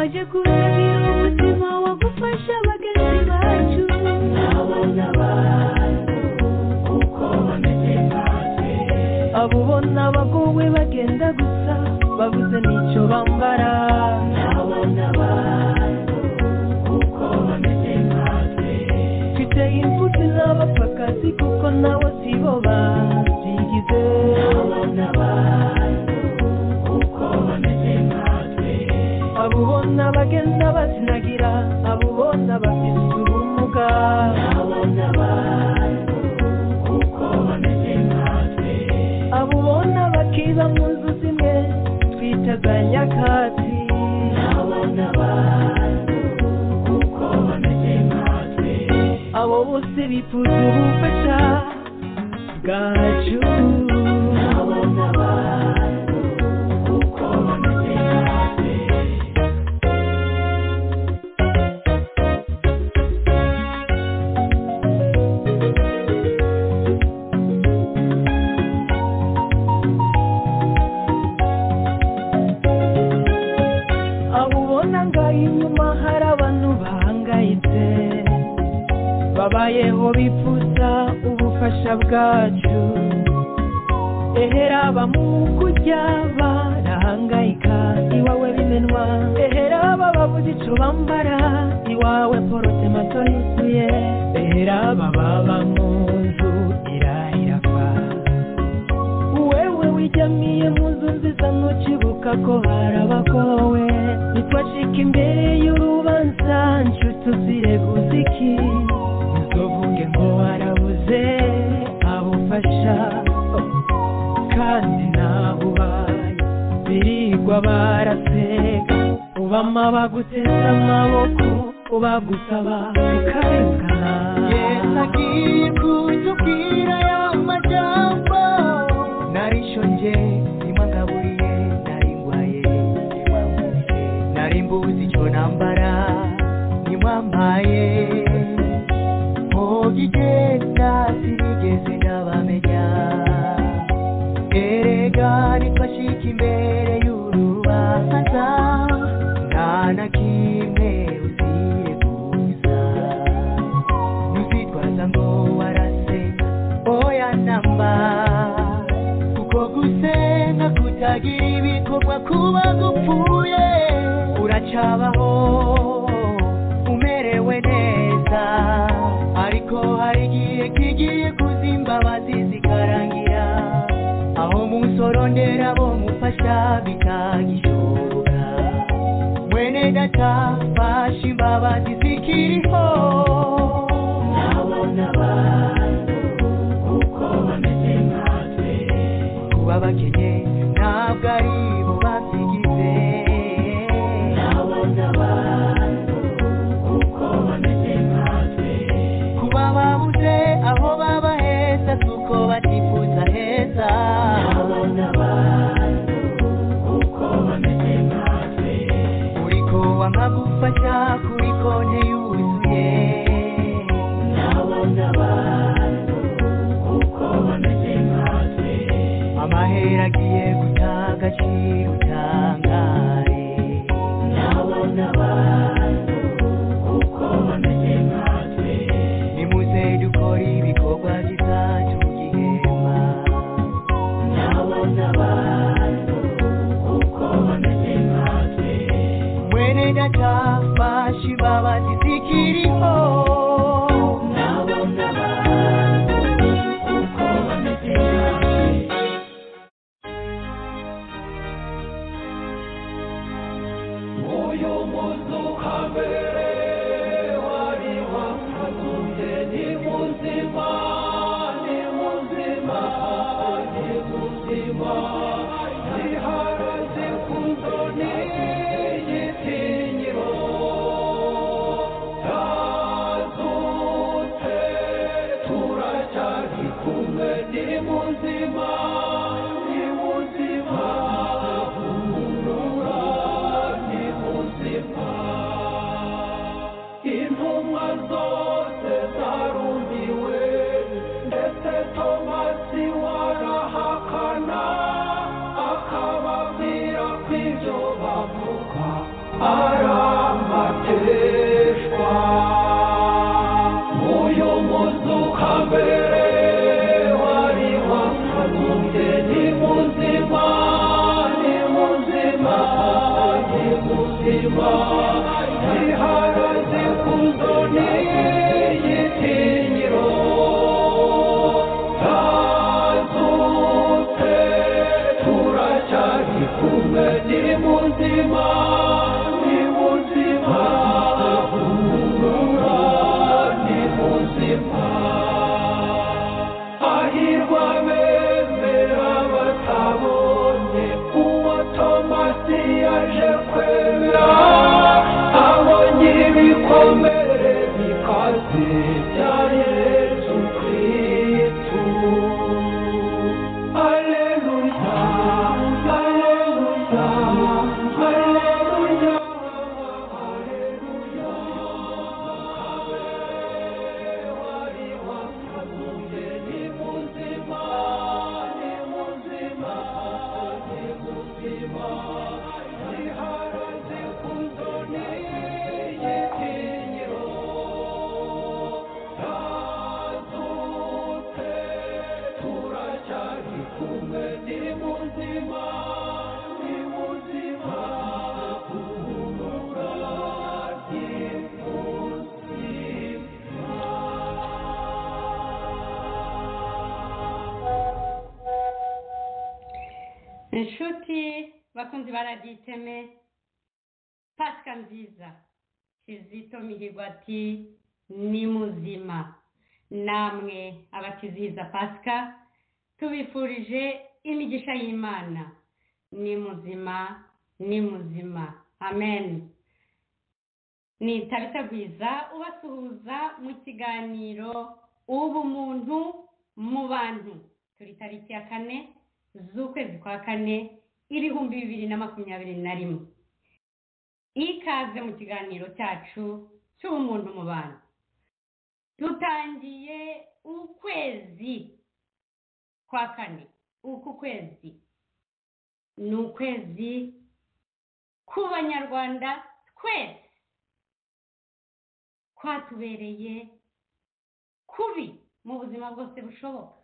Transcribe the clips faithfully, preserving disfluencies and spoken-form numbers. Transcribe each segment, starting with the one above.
waje kuzagira ubuzima wagufasha bagenzi bacu nabona abantu uko bameze natwe abo ubona bagowe bagenda gusa babuze n'icyo bambara nabona abantu uko bameze natwe mfite imfubyi n'abapfakazi kuko nabo sibo babyigize nabona abantu uko bameze natwe abo ubona bagenda basinagira abo ubona bafite ubumuga nabona abantu uko bameze natwe abo ubona bakiba mu nzu zimwe twitaga nyakatsi nabona abantu uko bameze natwe abo bose bifuza ubufasha bwacu nabona abantu uko bameze natwe abo ubona ngaho inyuma hari abantu bahangayitse babayeho bifuza ubufasha bwacu ehera bamukujya barahangayika iwawe bimenwa ehera bababuze icyo bambara iwawe porotemato yuzuye ehera bababa mu nzu irahirafa wewe wijyamiye mu nzu nziza ntukibuka ko harabagowe nitwashika imbere y'urubanza nshuti uzireguza iki uvuge ngo warabuze abufasha kandi nawe ubaye birigwa baraseka ubama baguteza amaboko ubagusaba ukarengana Yesu agiye kutubwira ya majambo narishonje nimwangaburiye naringwaye nimwambuze narimbuze icyo nambara nimwambaye Ogigenda sinigeze ndabamenya erega nifashika imbere y'urubanza nta na kimwe uzireguza ntuzitwaza ngo warasenga oya namba kuko gusenga kutagira ibikorwa kuba gupfuye uracabaho umerewe neza ariko hari igihe kigiye kuzimbabazi zikarangira aho musorondera bo mufasha bitagishoboka mwene data fasha imbabazi zikiriho nabona abantu uko bameze natwe kuba bakenye ntabwo ari bo babyigize nabona abantu uko bameze natwe kuba babuze aho baba heza kuko batifuza heza nabona abantu uko bameze natwe uriko wamagufasha kuri konti yuzuye nabona abantu uko bameze natwe amahera agiye guta agaciro utangare nabona abantu uko bameze natwe nimuze dukora ibikorwa bizacu gihema nabona abantu uko bameze natwe mwene data fasha imbabazi zikiriho nabona abantu uko bameze natwe inshuti bakunzi baraditeme Pasika nziza Kizito Mihigo ati ni muzima. Namwe abatiziza Pasika tubifurije imigisha y'Imana. Ni muzima, ni muzima. Amen. Ni Tabita Gwiza ubasuhuza mu kiganiro ubumuntu mu bantu. Turi tariki ya kane z'ukwezi kwa kane ibihumbi bibiri na makumyabiri na rimwe. Ikaze mu kiganiro cyacu cy'ubumuntu mu bantu. Dutangiye ukwezi kwa kane. Uku kwezi ni ukwezi ku banyarwanda twese kwatubereye kubi mu buzima bwose bushoboka.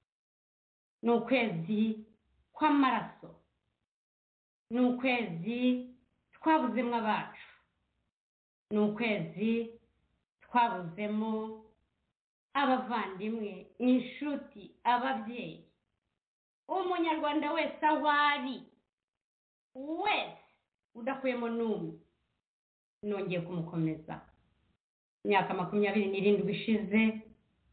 Ni ukwezi kw'amaraso. Ni ukwezi twabuzemo abacu. Ni ukwezi twabuzemo abavandimwe, inshuti, ababyeyi. Umunyarwanda wese aho ari wese udakuyemo n'umwe nongeye kumukomeza. Imyaka makumyabiri n'irindwi ishize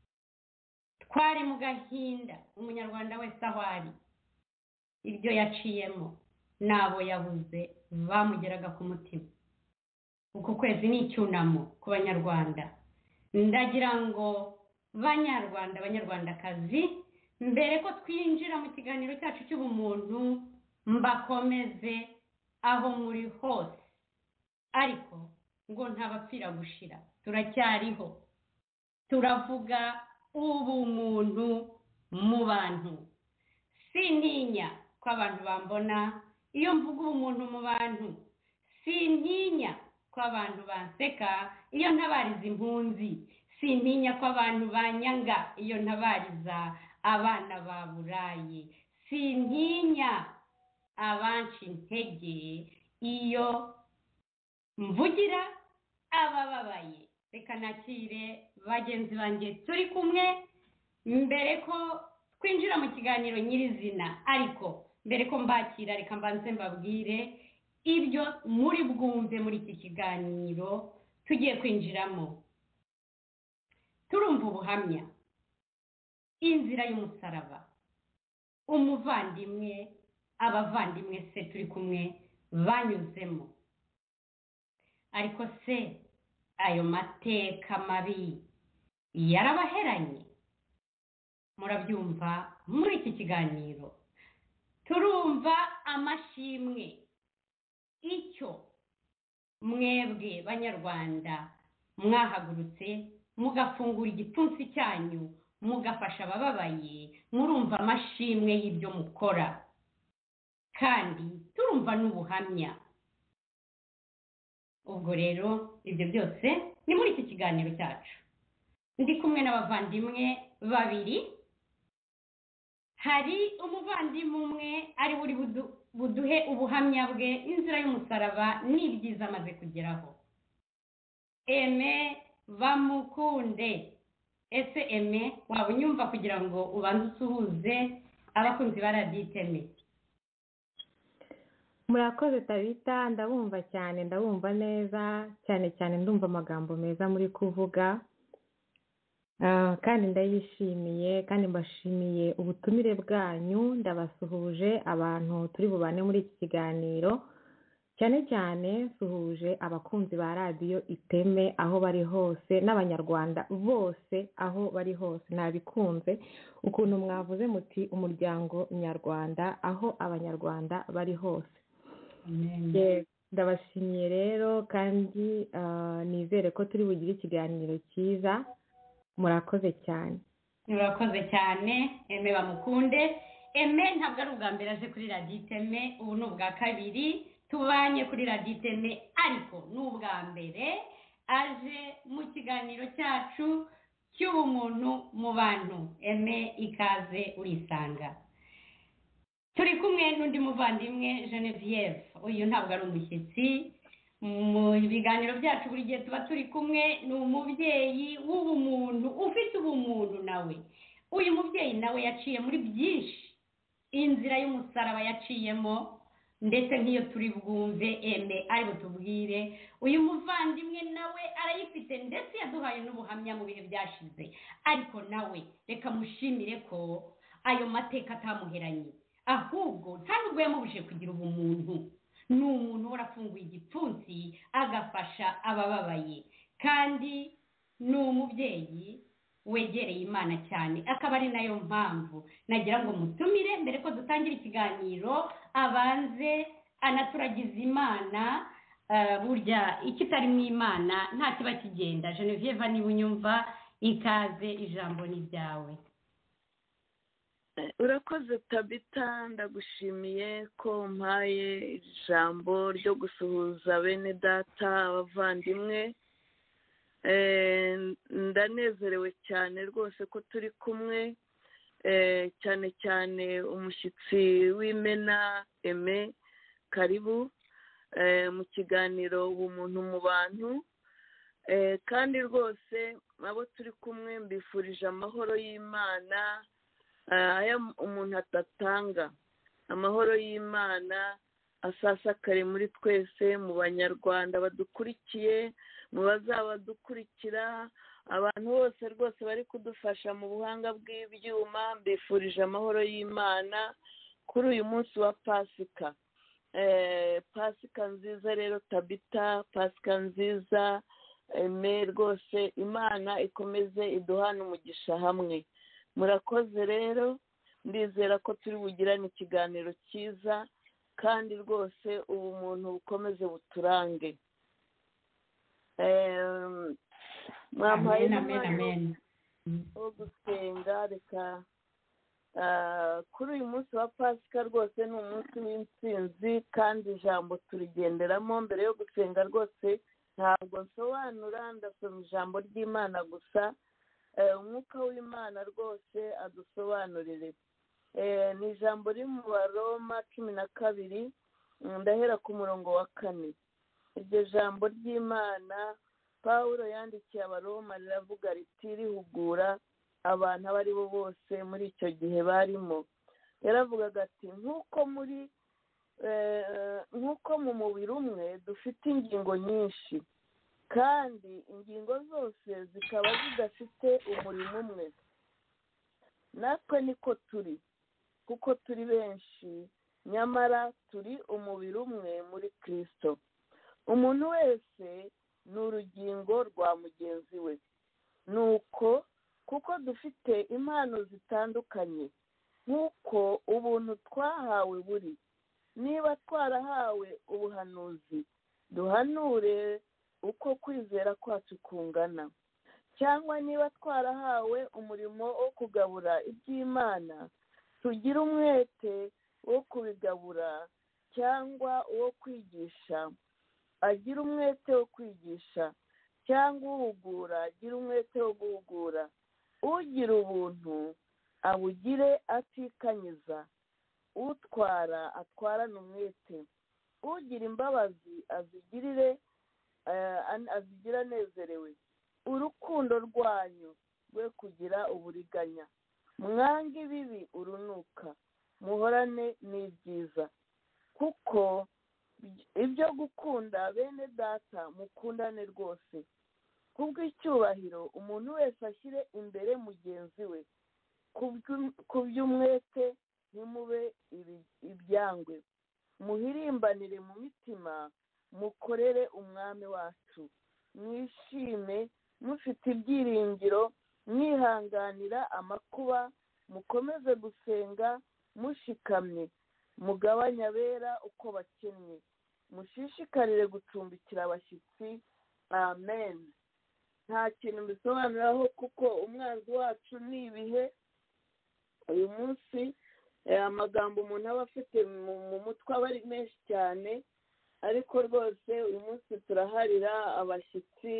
twari mu gahinda. Umunyarwanda wese aho ari ibyo yaciyemo n'abo yabuze bamugeraga ku mutima. Uku kwezi ni icyunamo ku banyarwanda. Ndagira ngo banyarwanda banyarwandakazi, mbere ko twinjira mu kiganiro cyacu cy'ubumuntu, mbakomeze aho muri hose. Ariko ngo ntabapfira gushira, turacyariho. Turavuga ubumuntu mu bantu. Sintinya ko abantu bambona iyo mvuga ubumuntu mu bantu. Sintinya ko abantu banseka iyo ntabariza impunzi. Sintinya ko abantu banyanga iyo ntabariza abana ba burayi. Sintinya abanci intege iyo mvugira abababaye. Reka nakire bagenzi banjye turi kumwe mbere ko twinjira mu kiganiro nyirizina. Ariko mbere ko mbakira, reka mbanze mbabwire ibyo muri bwumve muri iki kiganiro tugiye kwinjiramo. Turumva ubuhamya, inzira y'umusaraba, umuvandimwe, abavandimwe se turi kumwe banyuzemo. Ariko se ayo mateka mabi yarabaheranye? Murabyumva muri iki kiganiro. Turumva amashimwe icyo mwebwe banyarwanda mwahagurutse mugafungura igipfunsi cyanyu mugafasha abababaye. Murumva amashimwe y'ibyo mukora, kandi turumva n'ubuhamya. Ubwo rero ibyo byose ni muri iki kiganiro cyacu. Ndi kumwe n'abavandimwe babiri. Hari umuvandimwe umwe ari buri buduhe ubuhamya bwe, inzira y'umusaraba n'ibyiza amaze kugeraho. Eme Bamukunde. Ese Eme waba unyumva kugira ngo ubanze usuhuze abakunzi baraditeme? Murakoze Tabita, ndabumva cyane, ndabumva neza cyane cyane, ndumva amagambo meza muri kuvuga. Uh, kandi ndayishimiye, kandi mbashimiye ubutumire bwanyu. Ndabasuhuje abantu turi bubane muri iki kiganiro, cyane cyane suhuje abakunzi ba radiyo Iteme aho bari hose, n'abanyarwanda bose aho bari hose. Nabikunze ukuntu mwavuze muti umuryango nyarwanda aho abanyarwanda bari hose. Amen. Ndabashimiye rero, kandi uh, nizere ko turi bugire ikiganiro cyiza. Murakoze cyane. Murakoze cyane Eme Bamukunde. Eme ntabwo ari ubwa mbere aje kuri radiyo Iteme, ubu ni ubwa kabiri tubanye kuri radiyo Iteme, ariko ni ubwa mbere aje mu kiganiro cyacu cy'ubumuntu mu bantu. Eme ikaze, urisanga. Turi kumwe n'undi muvandimwe Genevieve. Uyu ntabwo ari umushyitsi mu biganiro byacu, buri gihe tuba turi kumwe. Ni umubyeyi w'ubumuntu, ufite ubumuntu nawe. Uyu mubyeyi nawe yaciye muri byinshi inzira y'umusaraba yaciyemo, ndetse nk'iyo turi bwumve eme ari butubwire, uyu muvandimwe nawe arayifite ndetse yaduhaye n'ubuhamya mu bihe byashize, ariko nawe reka mushimire ko ayo mateka atamuheranye, ahubwo nta nubwo yamubujije kugira ubumuntu. Ni umuntu uhora afunguye igipfunsi agafasha abababaye, kandi ni umubyeyi wegereye Imana cyane, akaba ari nayo mpamvu nagira ngo mutumire mbere ko dutangira ikiganiro abanze anaturagiza Imana. Uh, burya ikitari mu Imana nta kiba kigenda. Genevieve niba unyumva, ikaze, ijambo ni ryawe. Urakoze Tabita, ndagushimiye ko mpaye ijambo ryo gusuhuza bene data abavandimwe. Ndanezerewe cyane rwose ko turi kumwe, cyane cyane umushyitsi w'Imena Aime, karibu mu kiganiro ubumuntu mu bantu. Kandi rwose abo turi kumwe mbifurije amahoro y'Imana, aya umuntu atatanga, amahoro y'Imana asasakare muri twese, mu banyarwanda badukurikiye, mu bazabadukurikira, abantu bose rwose bari kudufasha mu buhanga bw'ibyuma, mbifurije amahoro y'Imana kuri uyu munsi wa Pasika. Pasika nziza rero Tabita, Pasika nziza Aime, rwose Imana ikomeze iduhane umugisha hamwe. Murakoze rero, ndizera ko turi bugirane ikiganiro cyiza, kandi rwose ubumuntu bukomeze buturange. Mwampaye n'umwanya wo gusenga. Reka kuri uyu munsi wa Pasika rwose ni umunsi w'intsinzi, kandi ijambo turigenderamo. Mbere yo gusenga rwose ntabwo nsobanura, ndasoma ijambo ry'Imana gusa, umwuka w'Imana rwose adusobanurire. Ni ijambo riri mu Baroma cumi na kabiri, ndahera ku murongo wa kane. Iryo jambo ry'Imana Pawulo yandikiye Abaroma riravuga riti, rihugura abantu abo ari bo bose muri icyo gihe barimo. Yaravugaga ati, nk'uko muri nk'uko mu mubiri umwe dufite ingingo nyinshi, kandi ingingo zose zikaba zidafite umurimo umwe, natwe niko turi, kuko turi benshi, nyamara turi umubiri umwe muri Kristo. Umuntu wese ni urugingo rwa mugenzi we. Nuko kuko dufite impano zitandukanye, nk'uko ubuntu twahawe buri. Niba twarahawe ubuhanuzi, duhanure uko kwizera kwacu kungana. Cyangwa niba twarahawe umurimo wo kugabura iby'Imana, tugire umwete wo kubigabura. Cyangwa uwo kwigisha, agira umwete wo kwigisha. Cyangwa uhugura, agira umwete wo guhugura. Ugira ubuntu abugire atikanyiza. Utwara atwarane umwete. Ugira imbabazi azigirire azigira anezerewe. Urukundo rwanyu rwe kugira uburiganya. Mwange ibibi urunuka, muhorane n'ibyiza. Kuko ibyo gukunda bene data mukundane rwose. Kubw'icyubahiro umuntu wese ashyire imbere mugenzi we. Kuby'umwete ntimube ibyangwe. Muhirimbanire mu mitima, mukorere umwami wacu. Mwishime mufite ibyiringiro, mwihanganira amakuba, mukomeze gusenga mushikamye. Mugabanye abera uko bakennye. Mushishikarire gucumbikira abashyitsi. Amen. Nta kintu mbisobanuraho kuko umwanzi wacu ni ibihe. Uyu munsi amagambo umuntu aba afite mu mutwe aba ari menshi cyane, ariko rwose uyu munsi turaharira abashyitsi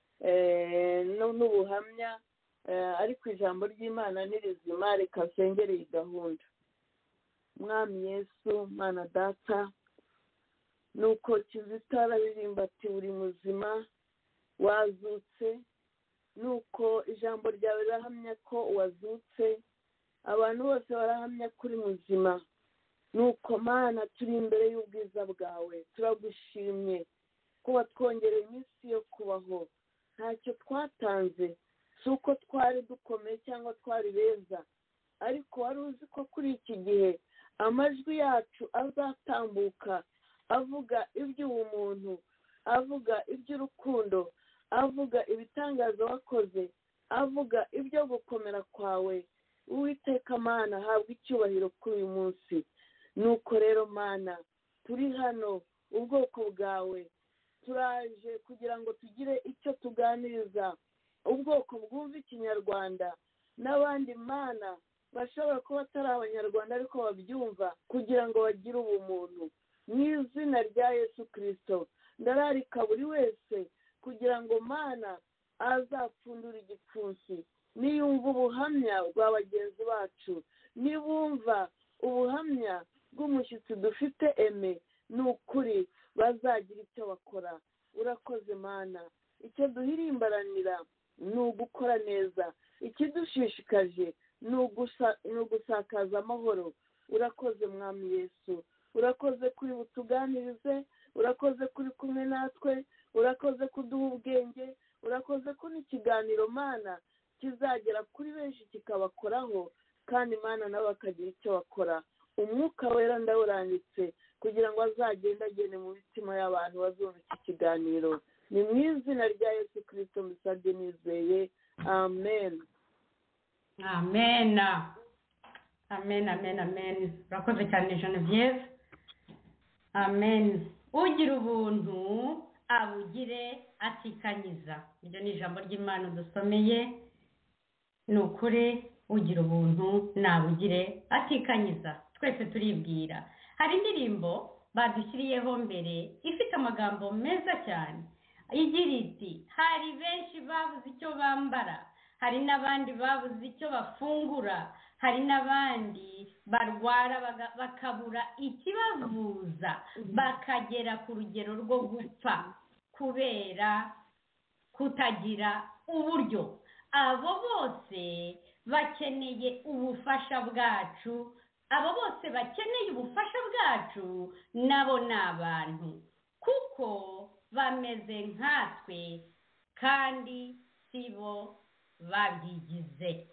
n'ubuhamya, ariko ijambo ry'Imana ni rizima. Reka nsengere iyi gahunda. Mwami Yesu, Mana Data, nuko Kizito araririmba ati, uri muzima, wazutse. Nuko ijambo ryawe rirahamya ko wazutse. abantu bose barahamya kuri muzima. Nuko Mana turi imbere y'ubwiza bwawe, turagushimye ko watwongereye iminsi yo kubaho. Ntacyo twatanze, si uko twari dukomeye cyangwa twari beza, ariko wari uzi ko kuri iki gihe amajwi yacu azatambuka avuga iby'ubumuntu, avuga iby'urukundo, avuga ibitangaza wakoze, avuga ibyo gukomera kwawe. Uwiteka Mana, habwa icyubahiro kuri uyu munsi. Nuko rero Mana, turi hano ubwoko bwawe, turaje kugira ngo tugire icyo tuganiriza ubwoko bwumva ikinyarwanda n'abandi Mana bashobora kuba atari abanyarwanda ariko babyumva, kugira ngo bagire ubumuntu. Mu izina rya Yesu Kristo ndararika buri wese kugira ngo Mana azapfundure igipfunsi, niyumva ubuhamya bwa bagenzi bacu, nibumva ubuhamya bw'umushyitsi dufite Eme, ni ukuri bazagira icyo bakora. Urakoze Mana, icyo duhirimbaranira ni ugukora neza, ikidushishikaje ni ugusakaza amahoro. Urakoze Mwami Yesu, urakoze kuri butuganirize, urakoze kuri kumwe natwe, urakoze kuduha ubwenge, urakoze ko n'ikiganiro Mana kizagera kuri benshi kikabakoraho, kandi Mana nabo bakagira icyo bakora. Umwuka wera ndawuranditse kugira ngo azagendagende mu mitima y'abantu bazumva iki kiganiro. Ni mu izina rya Yesu Kristo mbisabye nizeye, amen. Amen. Amen, amen, amen. Urakoze cyane Genevieve. Amen. Ugira ubuntu abugire atikanyiza. Iryo ni ijambo ry'Imana dusomeye. Ni ukuri ugira ubuntu nabugire atikanyiza. Twese turibwira. Hari indirimbo badushyiriyeho mbere ifite amagambo meza cyane. Igira iti, hari benshi babuze icyo bambara, hari n'abandi babuze icyo bafungura, hari n'abandi barwara bakabura ikibavuza, bakagera ku rugero rwo gupfa kubera kutagira uburyo. Abo bose bakeneye ubufasha bwacu, abo bose bakeneye ubufasha bwacu nabo ni abantu, kuko bameze nkatwe kandi si bo babyigize.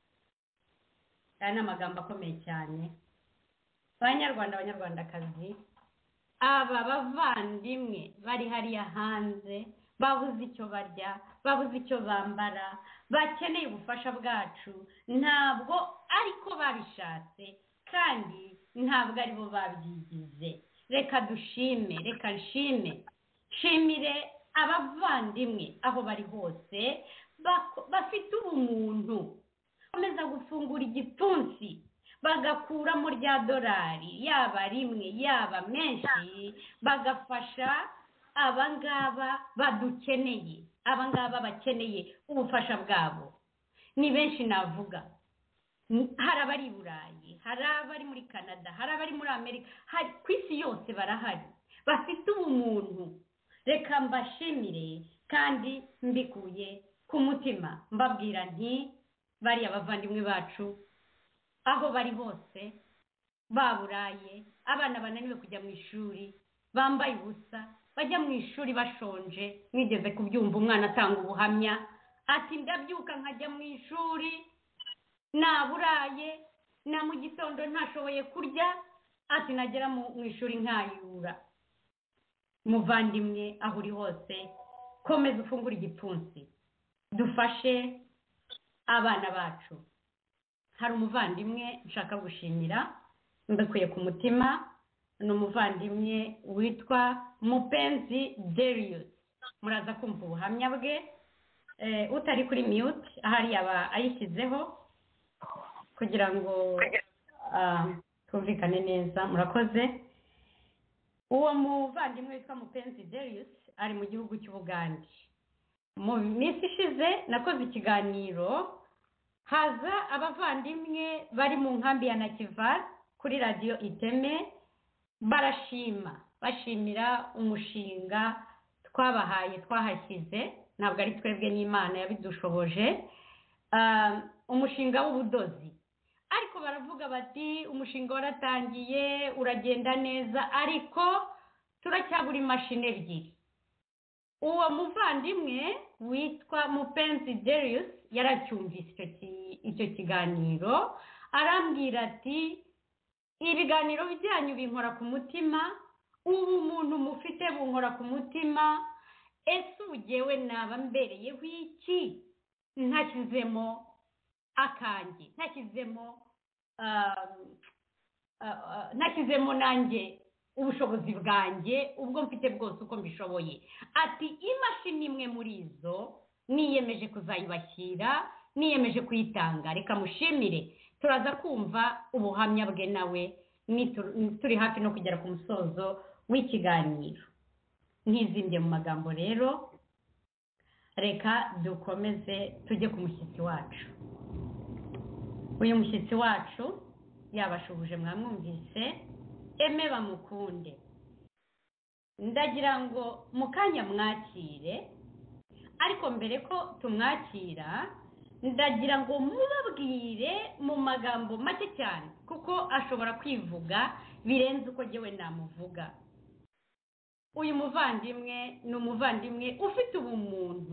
Aya ni amagambo akomeye cyane. Abanyarwanda, abanyarwandakazi, aba bavandimwe bari hariya hanze, babuze icyo barya, babuze icyo bambara, bakeneye ubufasha bwacu, ntabwo ariko babishatse kandi ntabwo ari bo babyigize. Reka dushime, reka nshime, shimire abavandimwe aho bari hose bafite ubumuntu, bameza gufungura igipfunsi bagakuramo rya dolari, yaba rimwe yaba menshi, bagafasha abangaba badukeneye, abangaba bakeneye ubufasha bwabo. Ni benshi navuga, hari abari i Burayi, hari abari muri Canada, hari abari muri Amerika, hari ku isi yose barahari, bafite ubumuntu. Reka mbashimire kandi mbikuye ku mutima, mbabwira nti bari abavandimwe bacu aho bari hose, baburaye, abana bananiwe kujya mu ishuri, bambaye ubusa, bajya mu ishuri bashonje. Mwigeze kubyumva umwana atanga ubuhamya ati, ndabyuka nkajya mu ishuri naburaye, na mu gitondo ntashoboye kurya, ati nagera mu ishuri nkayura. Muvandimwe aho uri hose, komeza ufungura igipfunsi, dufashe abana bacu. Hari umuvandimwe nshaka gushimira mbikuye ku mutima, ni umuvandimwe witwa Mupenzi Darius. Muraza kumva ubuhamya bwe, utari kuri mute ahari yaba ayishyizeho kugira ngo twumvikane neza. Murakoze. Uwo muvandimwe witwa Mupenzi Darius ari mu gihugu cy'Ubugande. Mu minsi ishize nakoze ikiganiro, haza abavandimwe bari mu nkambi ya Nakival kuri radiyo Iteme, barashima, bashimira umushinga twabahaye, twahashyize, ntabwo ari twebwe, n'Imana yabidushoboje, umushinga w'ubudozi. Ariko ariko baravuga bati umushinga waratangiye uragenda neza ariko turacyabura imashini ebyiri. Uwo muvandimwe witwa Mupenzi Darius yaracyumvise icyo kiganiro, arambwira ati ibiganiro byanyu binkora ku mutima, ubu umuntu mufite bunkora ku mutima, ese ugewe naba mbereyeho iki ntashyizemo akanjye, ntashyizemo ntashyizemo nanjye ubushobozi bwanjye ubwo mfite bwose uko mbishoboye. Ati imashini imwe muri izo niyemeje kuzayibashyira, niyemeje kuyitanga. Reka mushimire, turaza kumva ubuhamya bwe nawe turi hafi no kugera ku musozo w'ikiganiro. Ntizimbye mu magambo rero, reka dukomeze tujye ku mushyitsi wacu. Uyu mushyitsi wacu yabashuhuje, mwamwumvise, Aime Bamukunde. Ndagira ngo mu kanya mwakire, ariko mbere ko tumwakira ndagira ngo mubabwire mu magambo make cyane kuko ashobora kwivuga birenze uko jyewe namuvuga. Uyu muvandimwe ni umuvandimwe ufite ubumuntu,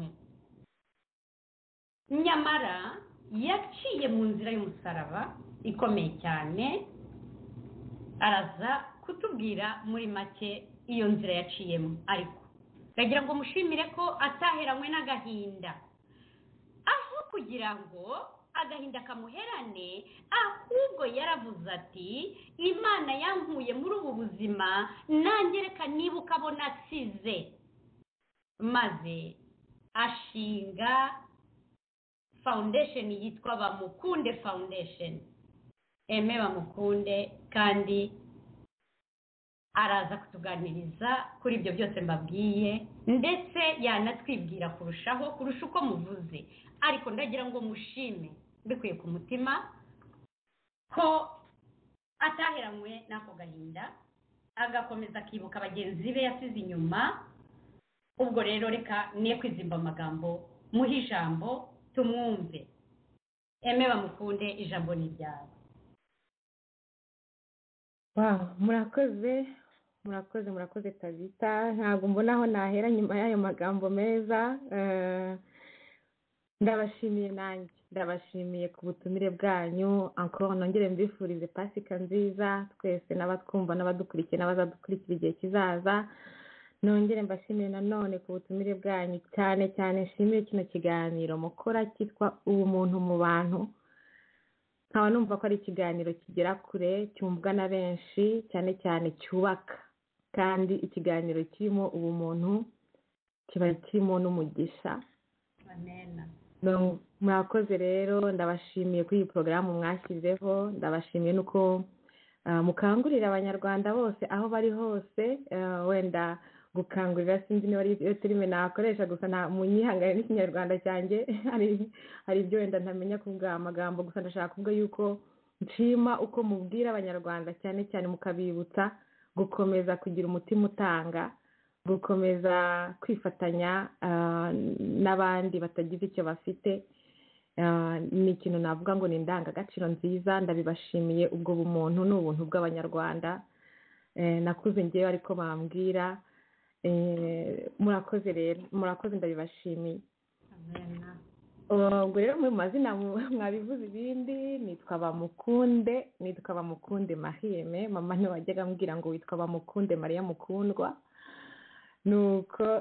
nyamara yaciye mu nzira y'umusaraba ikomeye cyane. Araza kutubwira muri make iyo nzira yaciyemo, ariko ndagira ngo mushimire ko ataheranywe n'agahinda, aho kugira ngo agahinda kamuherane, ahubwo yaravuze ati Imana yankuye muri ubu buzima, nanjye reka nibuka abo nasize, maze ashinga foundation yitwa Bamukunde Foundation. Aime Bamukunde kandi araza kutuganiriza kuri ibyo byose mbabwiye, ndetse yanatwibwira kurushaho kurusha uko muvuze. Ariko ndagira ngo mushime mbikuye ku mutima ko ataheranywe n'ako gahinda, agakomeza akibuka bagenzi be yasize inyuma. Ubwo rero reka niye kwizimba amagambo, muhe ijambo tumwumve. Aime Bamukunde, ijambo ni ryawe. Wow, murakoze murakoze murakoze Tabita. Ntabwo mbona aho nahera nyuma y'ayo magambo meza. Ndabashimiye nanjye, ndabashimiye ku butumire bwanyu. Encore nongere mbifurize Pasika nziza twese, n'abatwumva n'abadukurikiye n'abazadukurikira igihe kizaza. Nongere mbashimiye nanone ku butumire bwanyu, cyane cyane nshimiye kino kiganiro mukora cyitwa ubumuntu mu bantu. Nkaba numva ko ari ikiganiro kigera kure, cyumvwa na benshi, cyane cyane cyubaka, kandi ikiganiro kirimo ubumuntu kiba kirimo n'umugisha. Amen. Murakoze rero, ndabashimiye kuri iyi porogaramu mwashyizeho. Ndabashimiye nuko mukangurira abanyarwanda bose aho bari hose. Wenda gukangurira sinzi niba ari terime nakoresha, gusa nta munyihangane n'ikinyarwanda cyanjye, hari hari ibyo wenda ntamenya kuvuga amagambo, gusa ndashaka kuvuga yuko nshima uko mubwira abanyarwanda, cyane cyane mukabibutsa gukomeza kugira umutima utanga, gukomeza kwifatanya n'abandi batagize icyo bafite. Ni ikintu navuga ngo ni indangagaciro nziza. Ndabibashimiye, ubwo bumuntu n'ubuntu bw'abanyarwanda nakuze ngewe ariko bambwira. Murakoze rero, murakoze, ndabibashimiye. Ubwo rero mu mazina mwabivuze ibindi, nitwa Bamukunde, nitwa Bamukunde Mahime. Mama niwe wajyaga ambwira ngo witwa Bamukunde Mariya Mukundwa. Nuko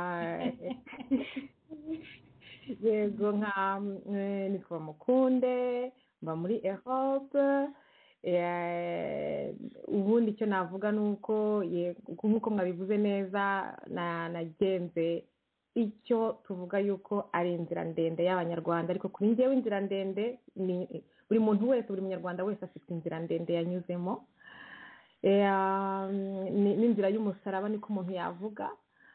yego, nka nitwa Bamukunde, mba muri Europe. Ubundi icyo navuga ni uko nk'uko mwabivuze neza, nagenze icyo tuvuga yuko ari inzira ndende y'abanyarwanda, ariko kuri njyewe inzira ndende ni buri muntu wese, buri munyarwanda wese afite inzira ndende yanyuzemo. N'inzira y'umusaraba niko umuntu yavuga.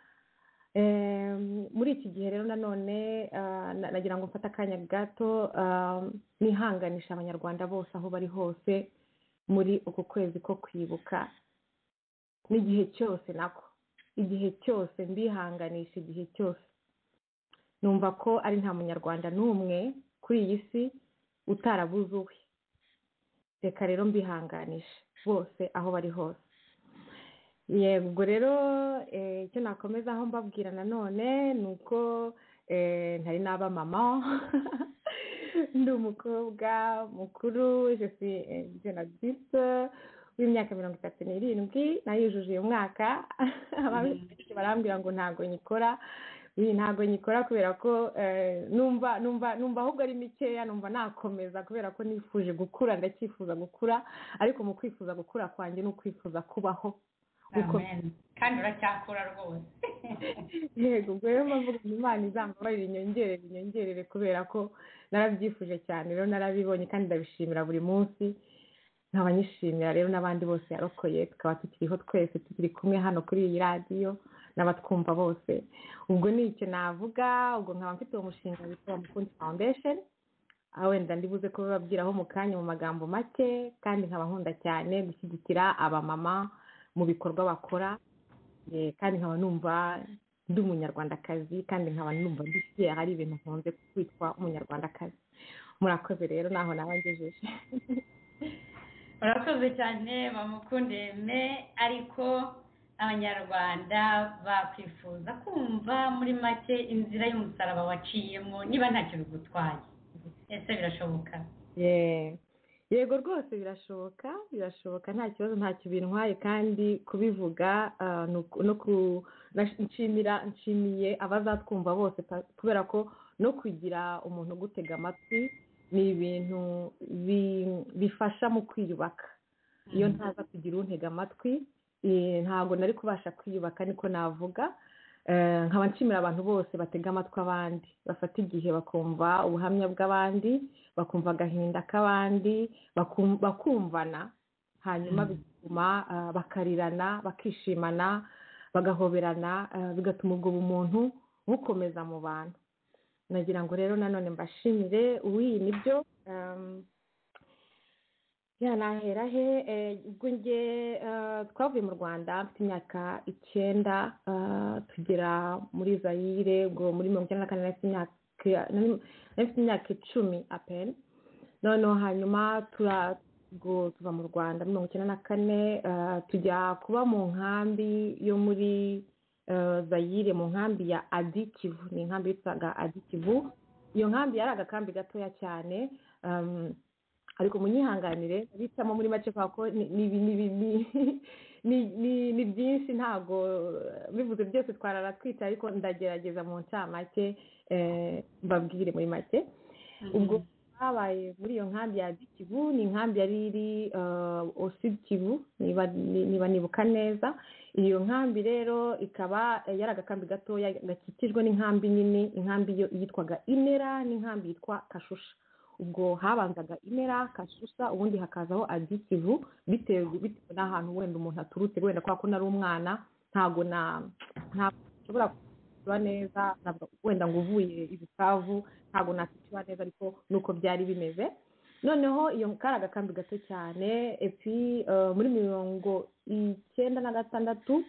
Muri iki gihe rero nanone nagira ngo mfate akanya gato nihanganisha abanyarwanda bose aho bari hose muri uku kwezi ko kwibuka, n'igihe cyose nako igihe cyose mbihanganisha, igihe cyose numva ko ari nta munyarwanda n'umwe kuri iyi si utarabuze uwe. reka rero mbihanganishe bose aho bari hose. Yego rero icyo nakomeza aho mbabwira nanone ni uko ntari n'aba mama ndi umukobwa mukuru je suis jeune adulte w'imyaka mirongo itatu n'irindwi nayujuje uyu mwaka. Barambwira ngo ntabwo nyikora ntabwo nyikora kubera ko numva numva numva ahubwo ari mikeya, numva nakomeza kubera ko nifuje gukura, ndacyifuza gukura, ariko mu kwifuza gukura kwanjye ni ukwifuza kubaho. Amen. Kandi uracyakura rwose. Yego, ubwo rero mbavuga Imana izambabarire inyongerere inyongerere kubera ko narabyifuje cyane, rero narabibonye kandi ndabishimira buri munsi. Nkaba nyishimira rero n'abandi bose yarokoye, tukaba tukiriho twese tukiri kumwe hano kuri iyi radiyo n'abatwumva bose. Ubwo ni icyo navuga. Ubwo nkaba mfite uwo mushinga witwa Mukundi Foundation, aho wenda ndibuze kubabwiraho mu kanya mu magambo make, kandi nkaba nkunda cyane gushyigikira abamama mu bikorwa bakora, kandi nkaba numva ndi umunyarwandakazi, kandi nkaba numva ndishyiye hari ibintu nkunze kwitwa umunyarwandakazi. Murakoze rero naho nabangejeje. Urakoze cyane Bamukunde me, ariko abanyarwanda bakwifuza kumva muri make inzira y'umusaraba waciyemo niba ntacyo bigutwaye. Ese birashoboka? Yego rwose birashoboka, birashoboka nta kibazo, ntacyo bintwaye, kandi kubivuga no nshimira nshimiye abazatwumva bose, kubera ko no kugira umuntu ugutega amatwi ni ibintu bifasha mu kwiyubaka. Iyo ntaza kugira untega amatwi ntabwo nari kubasha kwiyubaka, niko navuga. Nkaba nshimira abantu bose batega amatwi abandi, bafata igihe bakumva ubuhamya bw'abandi, bakumva agahinda k'abandi, bakumvana, hanyuma bituma bakarirana, bakishimana, bagahoberana, bigatuma ubwo bumuntu bukomeza mu bantu. Nagira ngo rero nanone mbashimire. Uwi nibyo yanahera he? Ubwo nge twavuye mu Rwanda mfite imyaka icyenda tugera muri Zaire, ubwo muri mirongo icyenda na kane nafite imyaka icumi apeni. Noneho hanyuma tuva mu Rwanda mirongo icyenda na kane tujya kuba mu nkambi yo muri Zaire, mu nkambi ya Adi Kivu. Ni inkambi yitwaga Adi Kivu. Iyo nkambi yari agakambi gatoya cyane, ariko munyihanganire bitamo muri make kwa ko ni byinshi, ntabwo bivuze byose twarara twita, ariko ndagerageza mu ncamake mbabwire muri make. Ubwo habaye muri iyo nkambi ya Kivu, ni inkambi yari iri Sud Kivu niba nibuka neza. Iyo nkambi rero ikaba yari agakambi gatoya gakikijwe n'inkambi nini, inkambi yitwaga Inera n'inkambi yitwa Kashusha. Ubwo habanzaga Inera, Kashusha, ubundi hakazaho Adi Kivu, bitewe bitewe n'ahantu wenda umuntu aturutse. Wenda kwa ko nari umwana ntago na ntabwo kuba neza, wenda ngo uvuye i Bukavu ntago nakiba neza, ariko nuko byari bimeze. Noneho iyo kari agakambi gato cyane. Epi muri mirongo icyenda na gatandatu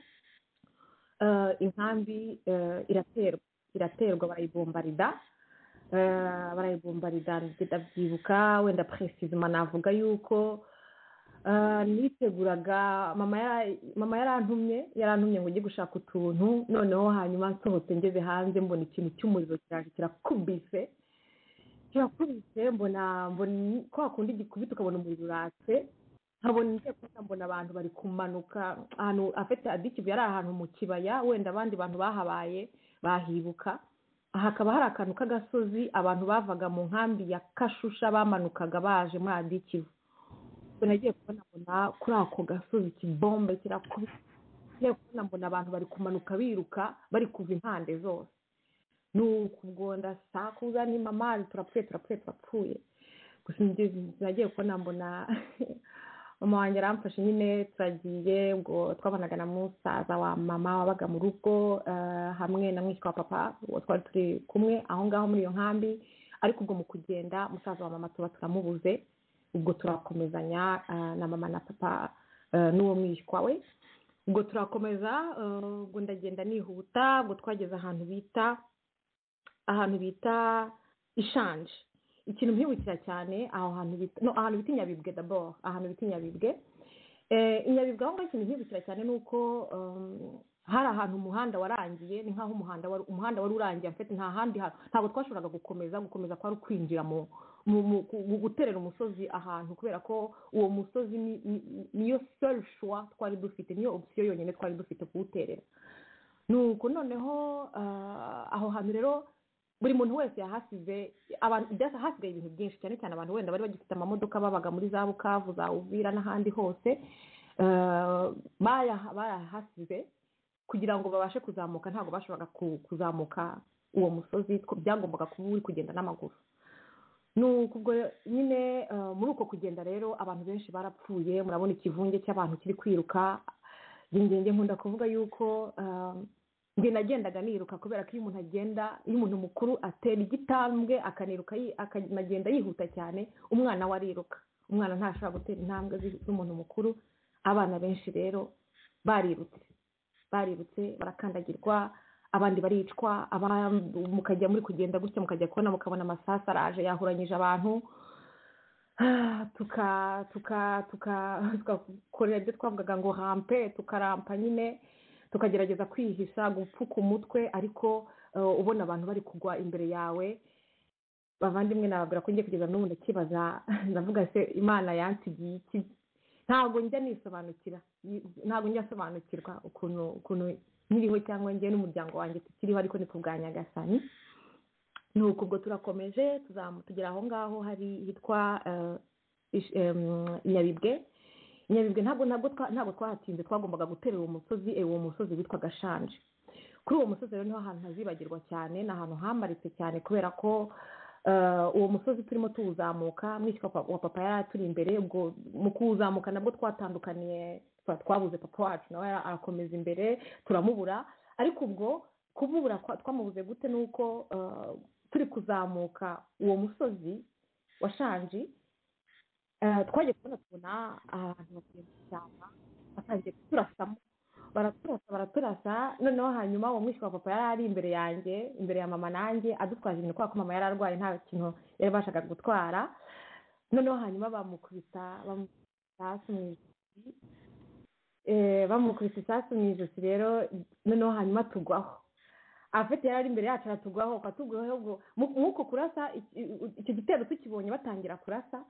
inkambi iraterwa iraterwa barayibombarida barayibombarida ndabyibuka. Wenda precisement navuga yuko niteguraga, mama yarantumye yarantumye ngo njye gushaka utuntu. Noneho hanyuma nsohotse ngeze hanze mbona ikintu cy'umuriro kiraje kirakubise kirakubise mbona mbona kwa kundi gikubita ukabona umuriro uratse, nkabona ngiye kubona mbona abantu bari kumanuka ahantu afite Adi Kivu yari ahantu mu kibaya, wenda abandi bantu bahabaye bahibuka. Hakaba hari akantu k'agasozi abantu bavaga mu nkambi ya Kashusha bamanukaga baje muri Adi Kivu. Nagiye kubona mbona kuri ako gasozi ikibombe kirakubita, ngiye kubona mbona abantu bari kumanuka biruka bari kuva impande zose. Nuko ubwo ndasakuza ni mama turapfuye turapfuye turapfuye. Gusa nagiye kubona mbona mama wanjye aramfashe nyine turagiye. Ubwo twabanaga na musaza wa mama wabaga mu rugo hamwe na mwishywa wa papa, twari turi kumwe aho ngaho muri iyo nkambi. Ariko ubwo mu kugenda musaza wa mama tuba turamubuze, ubwo turakomezanya na mama na papa n'uwo mwishywa we. Ubwo turakomeza, ubwo ndagenda nihuta. Ubwo twageze ahantu bita ahantu bita Ishanje. ikintu mpibukira cyane aho hantu bita no ahantu bita Inyabibwe d'abord ahantu bita Inyabibwe Inyabibwe aho ngaho ikintu mpibukira cyane ni uko hari ahantu umuhanda warangiye ni nk'aho umuhanda wari umuhanda wari urangiye mfite nta handi ntabwo twashoboraga gukomeza gukomeza kwari kwinjira mu guterera umusozi ahantu kubera ko uwo musozi niyo seul choix twari dufite niyo option yonyine twari dufite kuwuterera nuko noneho aho hantu rero buri muntu wese yahasize abantu hasigaye ibintu byinshi cyane cyane abantu wenda bari bagifite amamodoka babaga muri za Bukavu za Uvira n'ahandi hose bayahasize kugira ngo babashe kuzamuka ntabwo bashoboraga kuzamuka uwo musozi byagombaga kuba uri kugenda n'amaguru nuko ubwo nyine muri uko kugenda rero abantu benshi barapfuye murabona ikivunge cy'abantu kiri kwiruka ngenge nkunda kuvuga yuko nge nagendaga niruka kubera ko iyo umuntu agenda iyo umuntu mukuru atera igitambwe akaniruka akanagenda yihuta cyane umwana we ariruka umwana ntashobora gutera intambwe z'umuntu mukuru abana benshi rero barirutse barirutse barakandagirwa abandi baricwa mukajya muri kugenda gutya mukajya kubona mukabona amasasu araje yahuranyije abantu tuka tuka tugakorera ibyo twavugaga ngo rampe tukarampa nyine tukagerageza kwihisha gupfuka umutwe ariko ubona abantu bari kugwa imbere yawe bavandimwe nababwira ko ngiye kugeza n'ubu ndakibaza ndavuga se imana yansigiye iki ntabwo njya nisobanukira ntabwo njya sobanukirwa ukuntu ukuntu nkiriho cyangwa njye n'umuryango wanjye tukiriho ariko ni ku bwa Nyagasani nuko ubwo turakomeje tugera aho ngaho hari hitwa Inyabibwe Inyabibwe ntabwo ntabwo twahatinze twagombaga guterera uwo musozi uwo musozi witwa Gashanje kuri uwo musozi rero niho ahantu hazibagirwa cyane ni ahantu hamaritse cyane kubera ko uwo musozi turimo tuwuzamuka mwishywa wa papa yari turi imbere ubwo mu kuwuzamuka nabwo twatandukaniye twabuze papa wacu nawe arakomeza imbere turamubura ariko ubwo kumubura twamubuze gute nuko turi kuzamuka uwo musozi wa Shanji twagiye kubona tubona ahantu bagiye gushyamba batangiye kuturasamo baraturasa baraturasa noneho hanyuma uwo mwishywa wa papa yari ari imbere yanjye imbere ya mama nanjye adutwaje ibintu kubera ko mama yari arwaye nta kintu yari bashaka gutwara noneho hanyuma bamukubita bamukubita mu ijosi bamukubita isasu mu ijosi rero noneho hanyuma tugwaho afite yari ari imbere yacu aratugwaho akatugwaho nk'uko kurasa icyo gitero tukibonye batangira kurasa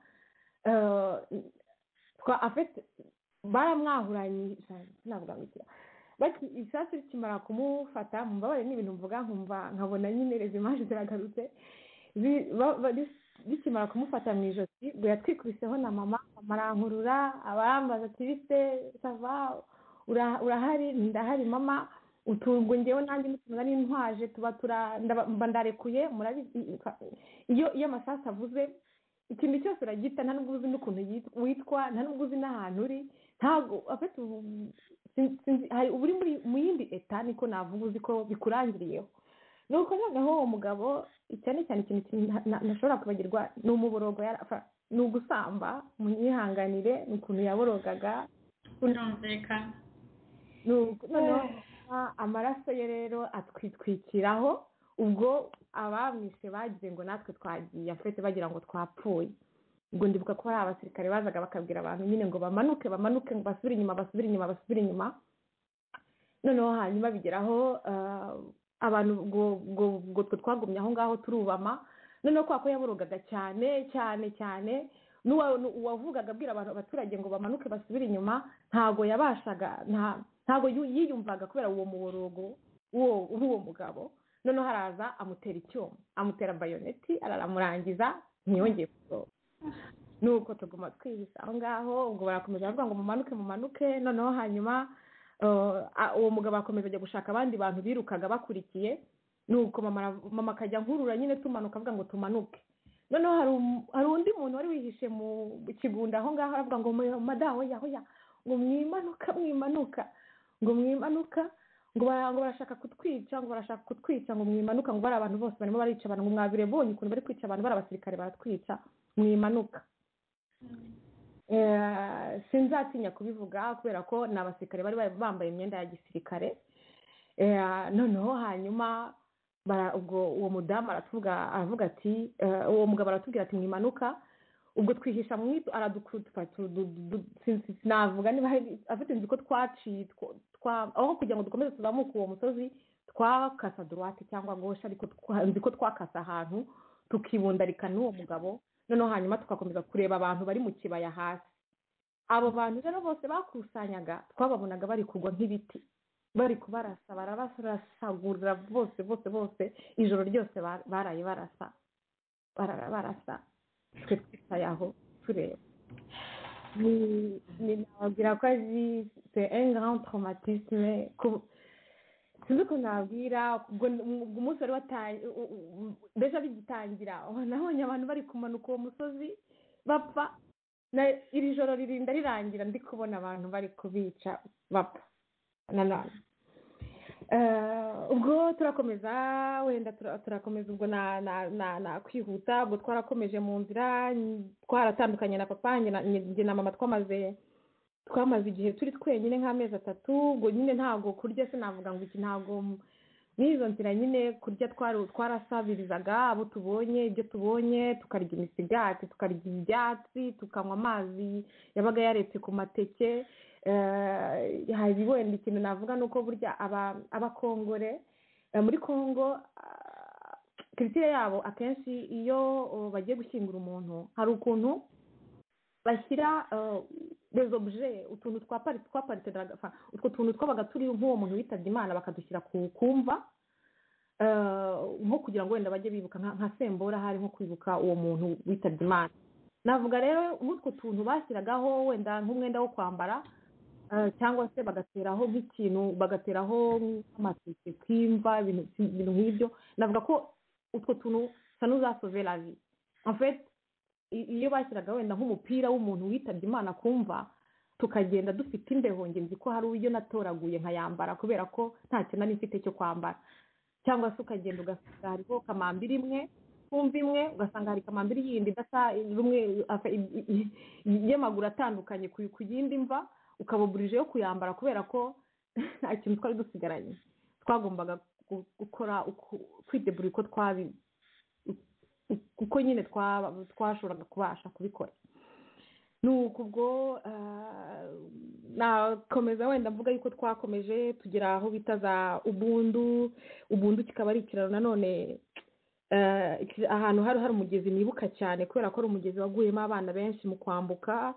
twa afite baramwahuranye navuga ngo bati isasu kimara kumufata mubabare n'ibintu mvuga nkumva nkabona nyine rezo imaje ziragarutse bikimara kumufata mu ijosi ngo yatwikubiseho na mama amarankurura abarambaza ati bise sava urahari ndahari mama utungo ngewe nanjye n'utuntu nari ntwaje tuba mba ndarekuye murabizi iyo iyo amasasu avuze ikintu cyose uragita nta nubwo uzi n'ukuntu witwa nta nubwo uzi n'ahantu uri ntabwo afite uri mu yindi eta niko navuga uzi ko bikurangiriyeho nuko noneho uwo mugabo cyane cyane ikintu ntashobora kwibagirwa ni umuborogo ni ugusamba munyihanganire ni ukuntu yaborogaga unumvikana noneho amaraso ye rero atwitwikiraho ubwo abamwishe bagize ngo natwe twagiye afite bagira ngo twapfuye ubwo ndibuka ko hari abasirikare bazaga bakabwira abantu nyine ngo bamanuke bamanuke ngo basubire inyuma basubire inyuma basubire inyuma noneho hanyuma bigeraho abantu ubwo twe twagumye aho ngaho turubama noneho kwa ko yaborogaga cyane cyane cyane n'uwavugaga abwira abantu abaturage ngo bamanuke basubire inyuma ntabwo yabashaga ntabwo yiyumvaga kubera uwo muborogo uwo mugabo noneho haraza amutera icyuma amutera bayoneti aramurangiza ntiyongeye kusohoka nuko tuguma twihisha aho ngaho ubwo barakomeza bavuga ngo mumanuke mumanuke noneho hanyuma uwo mugabo akomeza ajya gushaka abandi bantu birukaga bakurikiye nuko mama akajya nkurura nyine tumanuka avuga ngo tumanuke noneho hari undi muntu wari wihishe mu kigunda aho ngaho aravuga ngo madaho yahoya ngo mwimanuka mwimanuka ngo mwimanuka ngo barashaka kutwica ngo barashaka kutwica ngo mwimanuka ngo bari abantu bose barimo barica abantu ngo mwabire bonye ukuntu bari kwica abantu bari abasirikare baratwica mwimanuka sinzatinya kubivuga kubera ko ni abasirikare bari bambaye imyenda ya gisirikare noneho hanyuma ubwo uwo mudamu aratuvuga aravuga ati uwo mugabo aratubwira ati mwimanuka ubwo twihisha mu aradukurutupa navuga niba afite nzi ko twaciye aho kugira ngo dukomeze tuzamuke uwo musozi twakasa droite cyangwa gauche ariko nzi ko twakasa ahantu tukibundarika n'uwo mugabo noneho hanyuma tugakomeza kureba abantu bari mu kibaya hasi abo bantu rero bose bakusanyaga twababonaga bari kugwa nk'ibiti bari kubarasa barabasagurira bose bose bose ijoro ryose baraye barasa barara barasa twe twicaye aho tureba ni nababwira ko ari c'est un grand traumatisme sinzi ko nabwira ubwo umunsi wari watangiye mbese bigitangira nabonye abantu bari kumanuka uwo musozi bapfa iri joro ririnda rirangira ndi kubona abantu bari kubica bapfa nanone ubwo turakomeza wenda turakomeza ubwo na kwihuta ubwo twarakomeje mu nzira twaratandukanye na papa njye na mama twamaze twamaze igihe turi twenyine nk'amezi atatu ubwo nyine ntabwo kurya se navuga ngo iki ntabwo n'izo nzira nyine kurya twarasabirizaga abo tubonye ibyo tubonye tukarya imisigati tukarya ibyatsi tukanywa amazi yabaga yaretse ku mateke hari wenda ikintu navuga ni uko burya abakongore muri kongo kiritire yabo akenshi iyo bagiye gushyingura umuntu hari ukuntu bashyira des objets utuntu twaparitse utwo tuntu twabaga turi nk'uwo muntu witabye imana bakadushyira ku kumva nko kugira ngo wenda bajye bibuka nka sembora hari nko kwibuka uwo muntu witabye imana navuga rero nk'utwo tuntu bashyiragaho wenda nk'umwenda wo kwambara cyangwa se bagateraho nk'ikintu bagateraho nk'amatike kwimva ibintu nk'ibyo navuga ko utwo tuntu sa n'uzasove la vie en fait iyo bashyiraga wenda nk'umupira w'umuntu witabye imana kumva tukagenda dufite imbeho nge nzi ko hari uburyo natoraguye nkayambara kubera ko nta kintu nari mfite cyo kwambara cyangwa se ukagenda ugasanga hariho kamambiri imwe kumva imwe ugasanga hari kamambiri yindi idasa rumwe y'amaguru atandukanye ku yindi mva ukabuburije yo kuyambara kubera ko nta kintu twari dusigaranye twagombaga gukora kwidebura uko twabi kuko nyine twashoboraga kubasha kubikora nuko ubwo nakomeza wenda mvuga yuko twakomeje tugera aho bita za ubundu ubundu kikaba ari ikiraro nanone ahantu hari hari umugezi nibuka cyane kubera ko ari umugezi waguyemo abana benshi mu kwambuka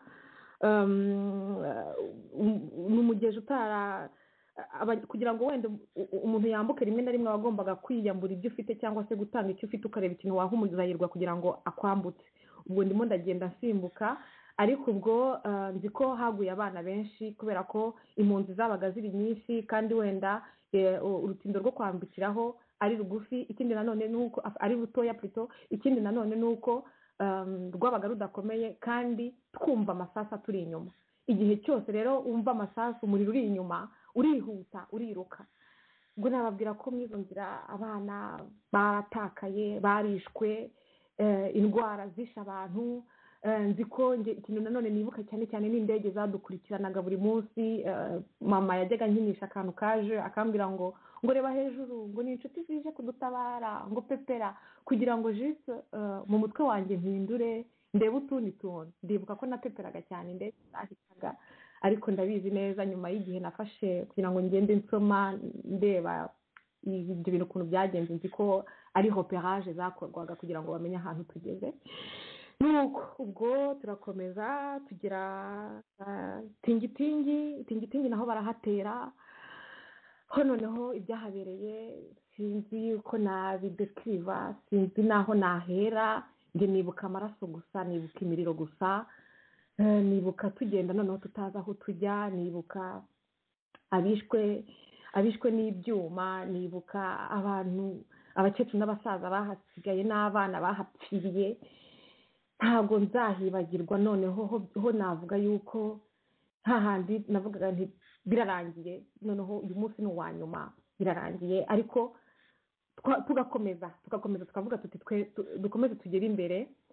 ni umugezi utara kugira ngo wenda umuntu yambuke rimwe na rimwe wagombaga kwiyambura ibyo ufite cyangwa se gutanga icyo ufite ukareba ikintu waha umuzayirwa kugira ngo akwambutse ubwo ndimo ndagenda nsimbuka ariko ubwo nzi ko haguye abana benshi kubera ko impunzi zabaga ziri nyinshi kandi wenda urutindo rwo kwambukiraho ari rugufi ikindi nanone ni uko ari rutoya plutôt ikindi nanone ni uko rwabaga rudakomeye kandi twumva amasasu turi inyuma igihe cyose rero wumva amasasu umuriro uri inyuma urihuta uriruka ubwo nababwira ko mwizo nzira abana baratakaye barishwe indwara zishe abantu nzi ko ikintu nanone nibuka cyane cyane n'indege zadukurikiranaga buri munsi mama yajyaga nkinisha akantu kaje akambwira ngo ngo reba hejuru ngo ni inshuti zije kudutabara ngo pepera kugira ngo jise mu mutwe wanjye mpindure ndebe utundi tuntu ndibuka ko napeperaga cyane indege zahitaga ariko ndabizi neza nyuma y'igihe nafashe kugira ngo ngende nsoma ndeba ibyo bintu ukuntu byagenze nzi ko ari opérage zakorwaga kugira ngo bamenye ahantu tugeze nuko ubwo turakomeza tugira tingitingi tingitingi naho barahatera ho noneho ibyahabereye sinzi uko nabidekiriva sinzi naho nahera njye nibuka amaraso gusa nibuka imiriro gusa nibuka tugenda noneho tutazi aho tujya nibuka abishwe abishwe n'ibyuma nibuka abantu abakecuru n'abasaza bahasigaye n'abana bahapfiriye ntabwo nzahibagirwa noneho ho navuga yuko nta handi navugaga nti birarangiye noneho uyu munsi ni uwa nyuma birarangiye ariko tugakomeza tugakomeza tukavuga tuti twe dukomeze tugere imbere